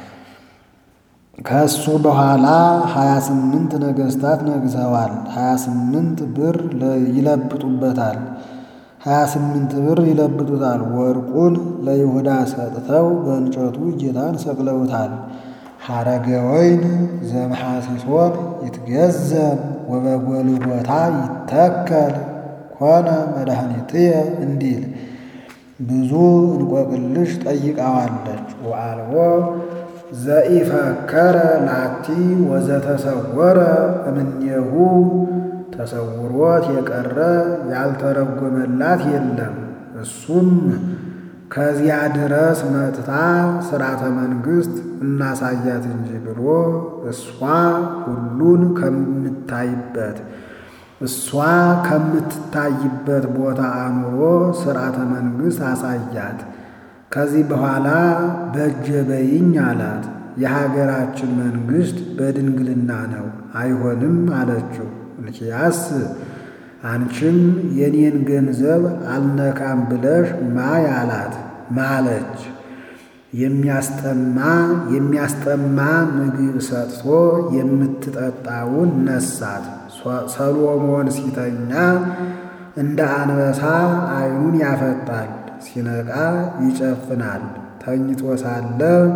[SPEAKER 1] ከእሱ በኋላ ሀያ ስምንት ነገሥታት ነግሰዋል። ሀያ ስምንት ብር ይለብጡበታል። ሀያ ስምንት ብር ይለብጡታል። ወርቁን ለይሁዳ ሰጥተው በእንጨቱ ጌታን ሰቅለውታል። ሐረገ ወይን ዘመሐሲሶን ይትገዘም ወበጎልጎታ ይተከል ኮነ መድኃኒትየ እንዲል ብዙ እንቆቅልሽ ጠይቃዋለች። ወአልቦ ዘኢፈከረ ላቲ ወዘተሰወረ እምኔሁ ተሰውሮት የቀረ ያልተረጎመላት የለም። እሱም ከዚያ ድረስ መጥታ ሥርዓተ መንግሥት እናሳያት እንጂ ብሎ እሷ ሁሉን ከምታይበት እሷ ከምትታይበት ቦታ አኑሮ ሥርዓተ መንግሥት አሳያት። ከዚህ በኋላ በእጀ በይኝ አላት። የሀገራችን መንግሥት በድንግልና ነው አይሆንም አለችው። እንኪያስ አንቺም የኔን ገንዘብ አልነካም ብለሽ ማይ አላት። ማለች። የሚያስጠማ የሚያስጠማ ምግብ ሰጥቶ የምትጠጣውን ነሳት። ሰሎሞን ሲተኛ እንደ አንበሳ ዓይኑን ያፈጣል፣ ሲነቃ ይጨፍናል። ተኝቶ ሳለ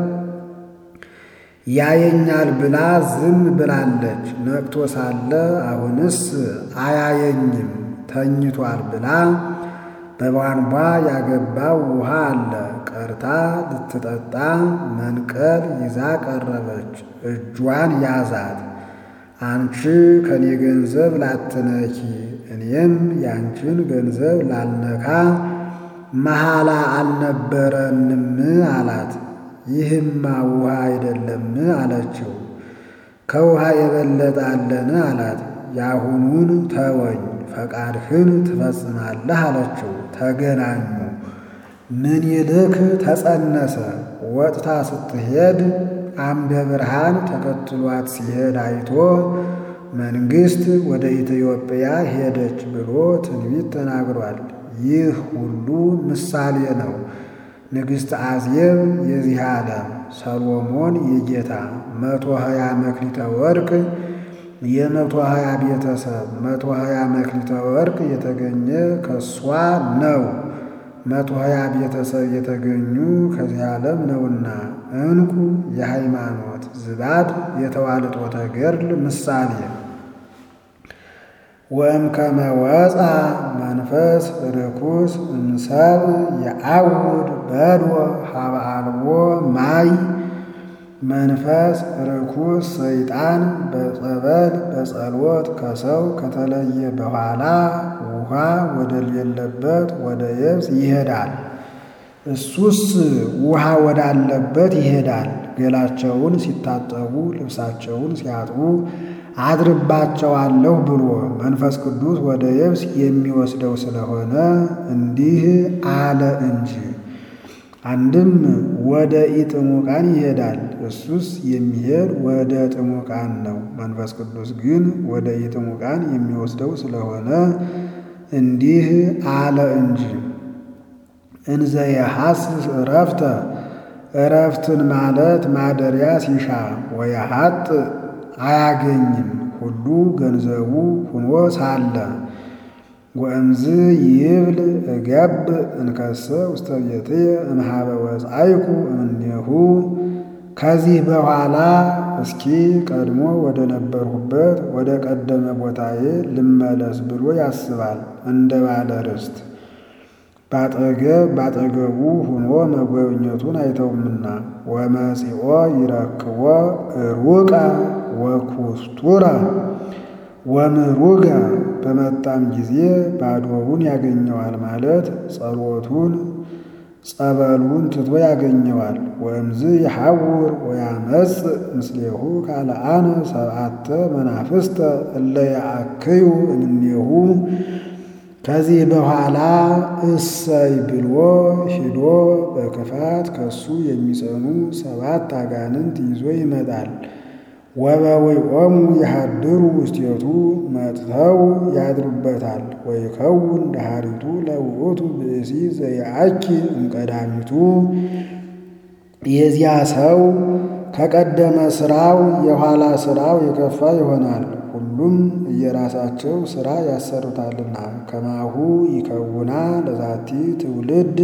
[SPEAKER 1] ያየኛል ብላ ዝም ብላለች። ነቅቶ ሳለ አሁንስ አያየኝም ተኝቷል ብላ በቧንቧ ያገባው ውሃ አለ ቀርታ ልትጠጣ መንቀል ይዛ ቀረበች። እጇን ያዛት። አንቺ ከኔ ገንዘብ ላትነኪ እኔም ያንቺን ገንዘብ ላልነካ መሐላ አልነበረንም አላት። ይህማ ውሃ አይደለም አለችው። ከውሃ የበለጠ አለን አላት። ያሁኑን ተወኝ ፈቃድህን ትፈጽማለህ አለችው። ተገናኙ። ምኒልክ ተጸነሰ። ወጥታ ስትሄድ አምደ ብርሃን ተከትሏት ሲሄድ አይቶ መንግሥት ወደ ኢትዮጵያ ሄደች ብሎ ትንቢት ተናግሯል። ይህ ሁሉ ምሳሌ ነው። ንግሥት አዜብ የዚህ ዓለም፣ ሰሎሞን የጌታ መቶ ሀያ መክሊተ ወርቅ የመቶ ሀያ ቤተሰብ መቶ ሀያ መክሊተ ወርቅ የተገኘ ከሷ ነው። መቶ ሀያ ቤተሰብ የተገኙ ከዚህ ዓለም ነውና ዕንቁ የሃይማኖት ዝባድ የተዋልጦተ ገድል ምሳሌ። ወእምከመ ወፃ መንፈስ ርኩስ እምሰብእ የዐውድ በድወ ሀበ አልቦ ማይ። መንፈስ ርኩስ ሰይጣን በጸበል በጸሎት ከሰው ከተለየ በኋላ ውሃ ወደሌለበት ወደ የብስ ይሄዳል። እሱስ ውሃ ወዳለበት ይሄዳል። ገላቸውን ሲታጠቡ ልብሳቸውን ሲያጥቡ አድርባቸዋለሁ ብሎ መንፈስ ቅዱስ ወደ የብስ የሚወስደው ስለሆነ እንዲህ አለ እንጂ። አንድም ወደ ኢጥሙቃን ይሄዳል። እሱስ የሚሄድ ወደ ጥሙቃን ነው። መንፈስ ቅዱስ ግን ወደ ኢጥሙቃን የሚወስደው ስለሆነ እንዲህ አለ እንጂ። እንዘ የሐስስ ዕረፍተ ዕረፍትን ማለት ማደሪያ ሲሻ ወየሐጥ አያገኝም ሁሉ ገንዘቡ ሁኖ ሳለ። ወእምዝ ይብል እገብ እንከሰ ውስተ ቤትየ እምኀበ ወጻእኩ እምኔሁ። ከዚህ በኋላ እስኪ ቀድሞ ወደ ነበርሁበት ወደ ቀደመ ቦታዬ ልመለስ ብሎ ያስባል እንደ ባለ ርስት። ባጠገብ ባጠገቡ ሁኖ መጎብኘቱን አይተውምና። ወመጺኦ ይረክቦ ሩቀ ወኩስቱረ ወምሩገ። በመጣም ጊዜ ባዶውን ያገኘዋል ማለት ጸሎቱን ጸበሉን ትቶ ያገኘዋል። ወእምዝ ይሐውር ወያመጽእ ምስሌሁ ካልአነ ሰብዓተ መናፍስተ እለ ያአክዩ እምኔሁ። ከዚህ በኋላ እሰይ ብሎ ሂዶ በክፋት ከሱ የሚጸኑ ሰባት አጋንንት ይዞ ይመጣል። ወበዊኦሙ ይሃድሩ ውስቴቱ መጥተው ያድሩበታል። ወይከውን ዳሃሪቱ ለውእቱ ብእሲ ዘየአኪ እምቀዳሚቱ። የዚያ ሰው ከቀደመ ሥራው የኋላ ሥራው የከፋ ይሆናል። ሁሉም እየራሳቸው ሥራ ያሰሩታልና። ከማሁ ይከውና ለዛቲ ትውልድ።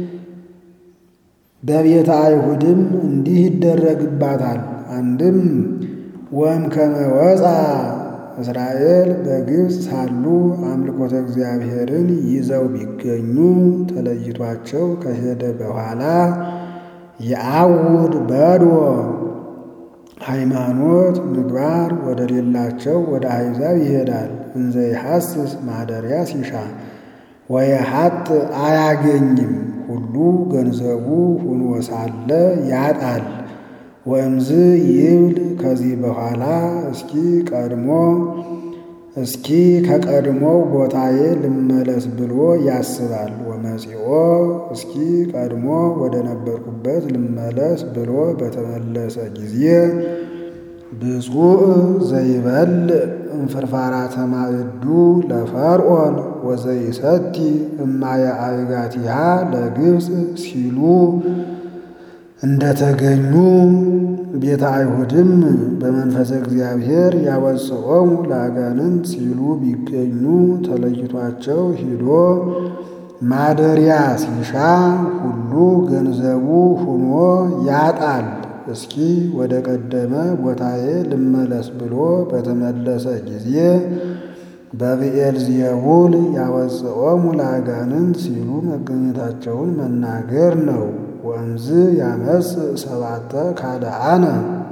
[SPEAKER 1] በቤተ አይሁድም እንዲህ ይደረግባታል። አንድም ወእምከመ ወፃ እስራኤል በግብፅ ሳሉ አምልኮተ እግዚአብሔርን ይዘው ቢገኙ ተለይቷቸው ከሄደ በኋላ የዐውድ በድወ ሃይማኖት ምግባር ወደ ሌላቸው ወደ አሕዛብ ይሄዳል። እንዘ ይሐስስ ማደሪያ ሲሻ ወየሐጥ አያገኝም ሁሉ ገንዘቡ ሁኖ ሳለ ያጣል። ወእምዝ ይብል ከዚህ በኋላ እስኪ ቀድሞ እስኪ ከቀድሞው ቦታዬ ልመለስ ብሎ ያስባል። ወመጺኦ እስኪ ቀድሞ ወደ ነበርኩበት ልመለስ ብሎ በተመለሰ ጊዜ ብፁዕ ዘይበልዕ እምፍርፋራተ ማዕዱ ለፈርዖን ወዘይሰቲ እማየ አዕጋቲሃ ለግብፅ ሲሉ እንደተገኙ ቤተ አይሁድም በመንፈሰ እግዚአብሔር ያወጽኦሙ ለአጋንንት ሲሉ ቢገኙ ተለይቷቸው ሂዶ ማደሪያ ሲሻ ሁሉ ገንዘቡ ሁኖ ያጣል። እስኪ ወደ ቀደመ ቦታዬ ልመለስ ብሎ በተመለሰ ጊዜ በብዔልዜቡል ያወጽኦሙ ለአጋንንት ሲሉ መገኘታቸውን መናገር ነው። ወእምዝ ያመጽእ ሰብዓተ ካልአነ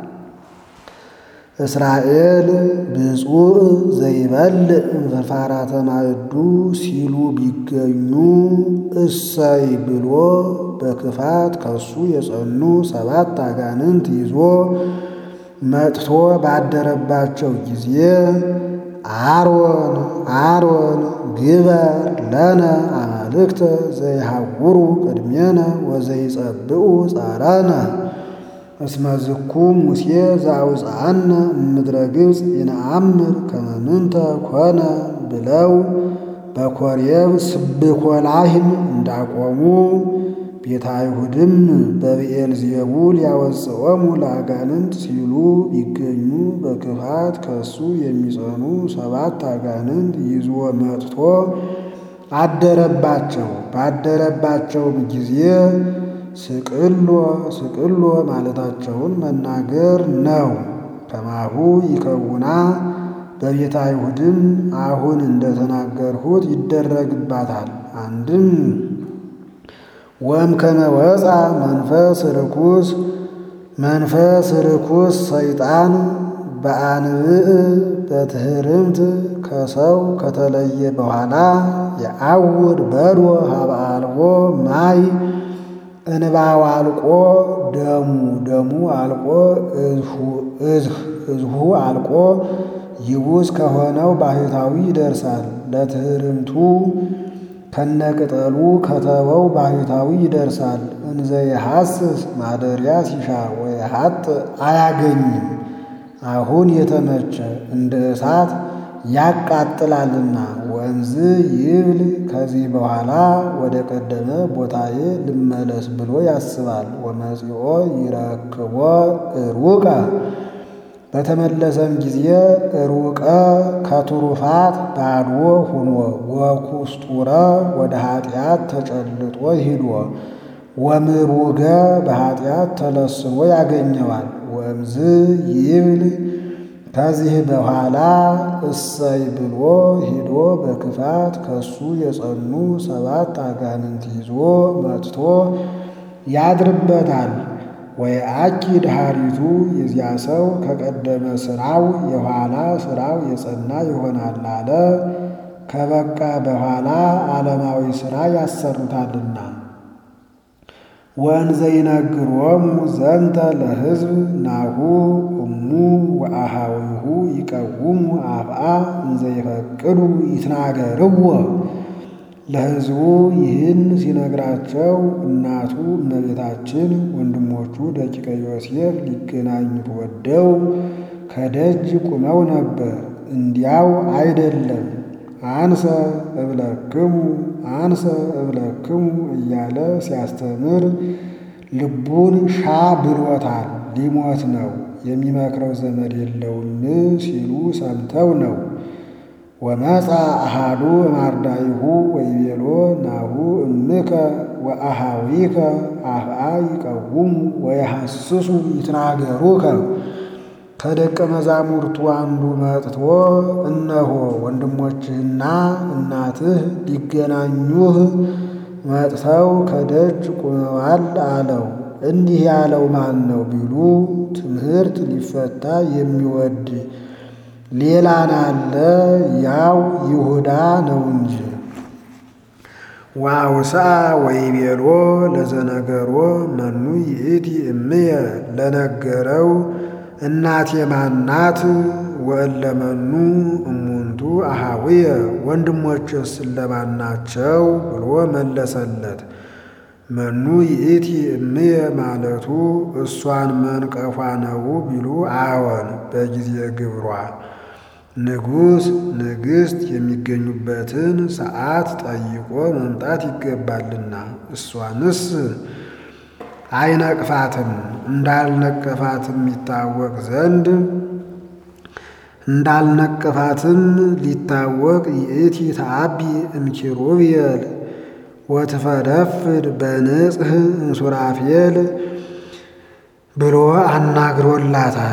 [SPEAKER 1] እስራኤል ብፁዕ ዘይበልዕ እምፍርፋራተ ማዕዱ ሲሉ ቢገኙ እሰይ ብሎ በክፋት ከሱ የጸኑ ሰባት አጋንንት ይዞ መጥቶ ባደረባቸው ጊዜ አሮን አሮን ግበር ለነ አማልክተ ዘይሐውሩ ቅድሜነ ወዘይጸብኡ ጻራነ እስመ ዝኩ ሙሴ ዘአውፅአነ እምድረ ግብፅ ይነአምር ከመ ምንተ ኮነ ብለው በኮሬብ ስብኮላሂም እንዳቆሙ ቤተ አይሁድም በብኤል ዜቡል ያወፅኦሙ ለአጋንንት ሲሉ ቢገኙ በክፋት ከሱ የሚጸኑ ሰባት አጋንንት ይዞ መጥቶ አደረባቸው። ባደረባቸውም ጊዜ ስቅሎ ስቅሎ ማለታቸውን መናገር ነው። ከማሁ ይከውና በቤተ አይሁድም አሁን እንደተናገርሁት ይደረግባታል። አንድም ወም ከመወፃ መንፈስ ርኩስ መንፈስ ርኩስ ሰይጣን በአንብዕ በትህርምት ከሰው ከተለየ በኋላ የአውድ በዶ ሀበ አልቦ ማይ እንባው አልቆ ደሙ ደሙ አልቆ እዝሁ አልቆ ይቡስ ከሆነው ባህታዊ ይደርሳል። ለትህርምቱ ከነቅጠሉ ከተወው ባህታዊ ይደርሳል። እንዘ የሐስስ ማደሪያ ሲሻ ወይ ሀጥ አያገኝም። አሁን የተመቸ እንደ እሳት ያቃጥላልና ወንዝ ይብል ከዚህ በኋላ ወደ ቀደመ ቦታዬ ልመለስ ብሎ ያስባል። ወመጺኦ ይረክቦ ሩቀ በተመለሰም ጊዜ ሩቀ ከትሩፋት ባዶ ሁኖ ወኩስጡረ ወደ ኃጢአት ተጨልጦ ሂዶ ወምሩገ በኃጢአት ተለስኖ ያገኘዋል። ወእምዝ ይብል ከዚህ በኋላ እሰይ ብሎ ሂዶ በክፋት ከሱ የጸኑ ሰባት አጋንንት ይዞ መጥቶ ያድርበታል። ወይ አኪድ ሀሪቱ የዚያ ሰው ከቀደመ ስራው የኋላ ስራው የጸና ይሆናል አለ። ከበቃ በኋላ ዓለማዊ ስራ ያሰሩታልና። ወእንዘ ይነግሮሙ ዘንተ ለሕዝብ ናሁ እሙ ወአሃዊሁ ይቀውሙ አፍአ እንዘ ይፈቅዱ ይትናገርዎ። ለሕዝቡ ይህን ሲነግራቸው እናቱ እመቤታችን ወንድሞቹ ደቂቀ ዮሴፍ ሊገናኙት ወደው ከደጅ ቁመው ነበር። እንዲያው አይደለም አንሰ እብለክሙ አንሰ እብለክሙ እያለ ሲያስተምር ልቡን ሻ ብሎታል። ሊሞት ነው የሚመክረው ዘመድ የለውም ሲሉ ሰምተው ነው። ወመጻ አሃዱ እማርዳይሁ ወይቤሎ ናሁ እምከ ወአሃዊከ አፍአ ይቀውሙ ወየሐስሱ ይትናገሩከ። ከደቀ መዛሙርቱ አንዱ መጥቶ እነሆ ወንድሞችህና እናትህ ሊገናኙህ መጥተው ከደጅ ቁመዋል አለው። እንዲህ ያለው ማን ነው ቢሉ ትምህርት ሊፈታ የሚወድ ሌላን አለ፣ ያው ይሁዳ ነው እንጂ። ወአውስአ ወይቤሎ ለዘነገሮ መኑ ይእቲ እምየ ለነገረው እናቴ ማናት? ወእለመኑ እሙንቱ አሃዊየ ወንድሞችስ ስለማናቸው ብሎ መለሰለት። መኑ ይእቲ እምየ ማለቱ እሷን መንቀፏ ነው ቢሉ አዎን በጊዜ ግብሯ ንጉሥ ንግሥት የሚገኙበትን ሰዓት ጠይቆ መምጣት ይገባልና እሷንስ አይነቅፋትም። እንዳልነቀፋትም ይታወቅ ዘንድ እንዳልነቀፋትም ሊታወቅ ይእቲ ተአቢ እምኪሩቤል ወትፈደፍድ በንጽህ እንሱራፌል ብሎ አናግሮላታል።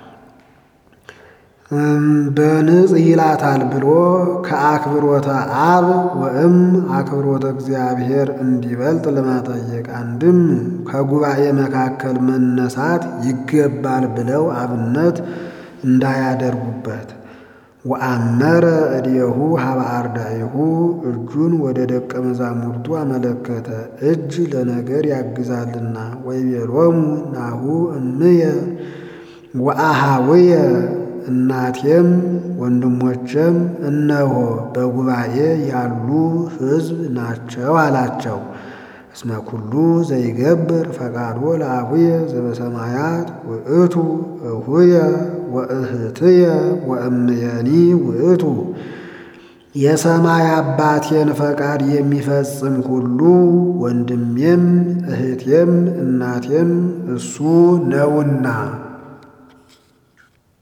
[SPEAKER 1] በንጽህ ይላታል ብሎ ከአክብሮተ አብ ወእም አክብሮተ እግዚአብሔር እንዲበልጥ ለማጠየቅ አንድም ከጉባኤ መካከል መነሳት ይገባል ብለው አብነት እንዳያደርጉበት። ወአመረ እዴሁ ሀበ አርዳኢሁ እጁን ወደ ደቀ መዛሙርቱ አመለከተ፣ እጅ ለነገር ያግዛልና። ወይቤሎሙ ናሁ እምየ ወአሃዊየ እናቴም ወንድሞቼም እነሆ በጉባኤ ያሉ ሕዝብ ናቸው አላቸው። እስመ ኩሉ ዘይገብር ፈቃዶ ለአቡየ ዘበሰማያት ውእቱ እሁየ ወእህትየ ወእምየኒ ውእቱ። የሰማይ አባቴን ፈቃድ የሚፈጽም ሁሉ ወንድሜም እህቴም እናቴም እሱ ነውና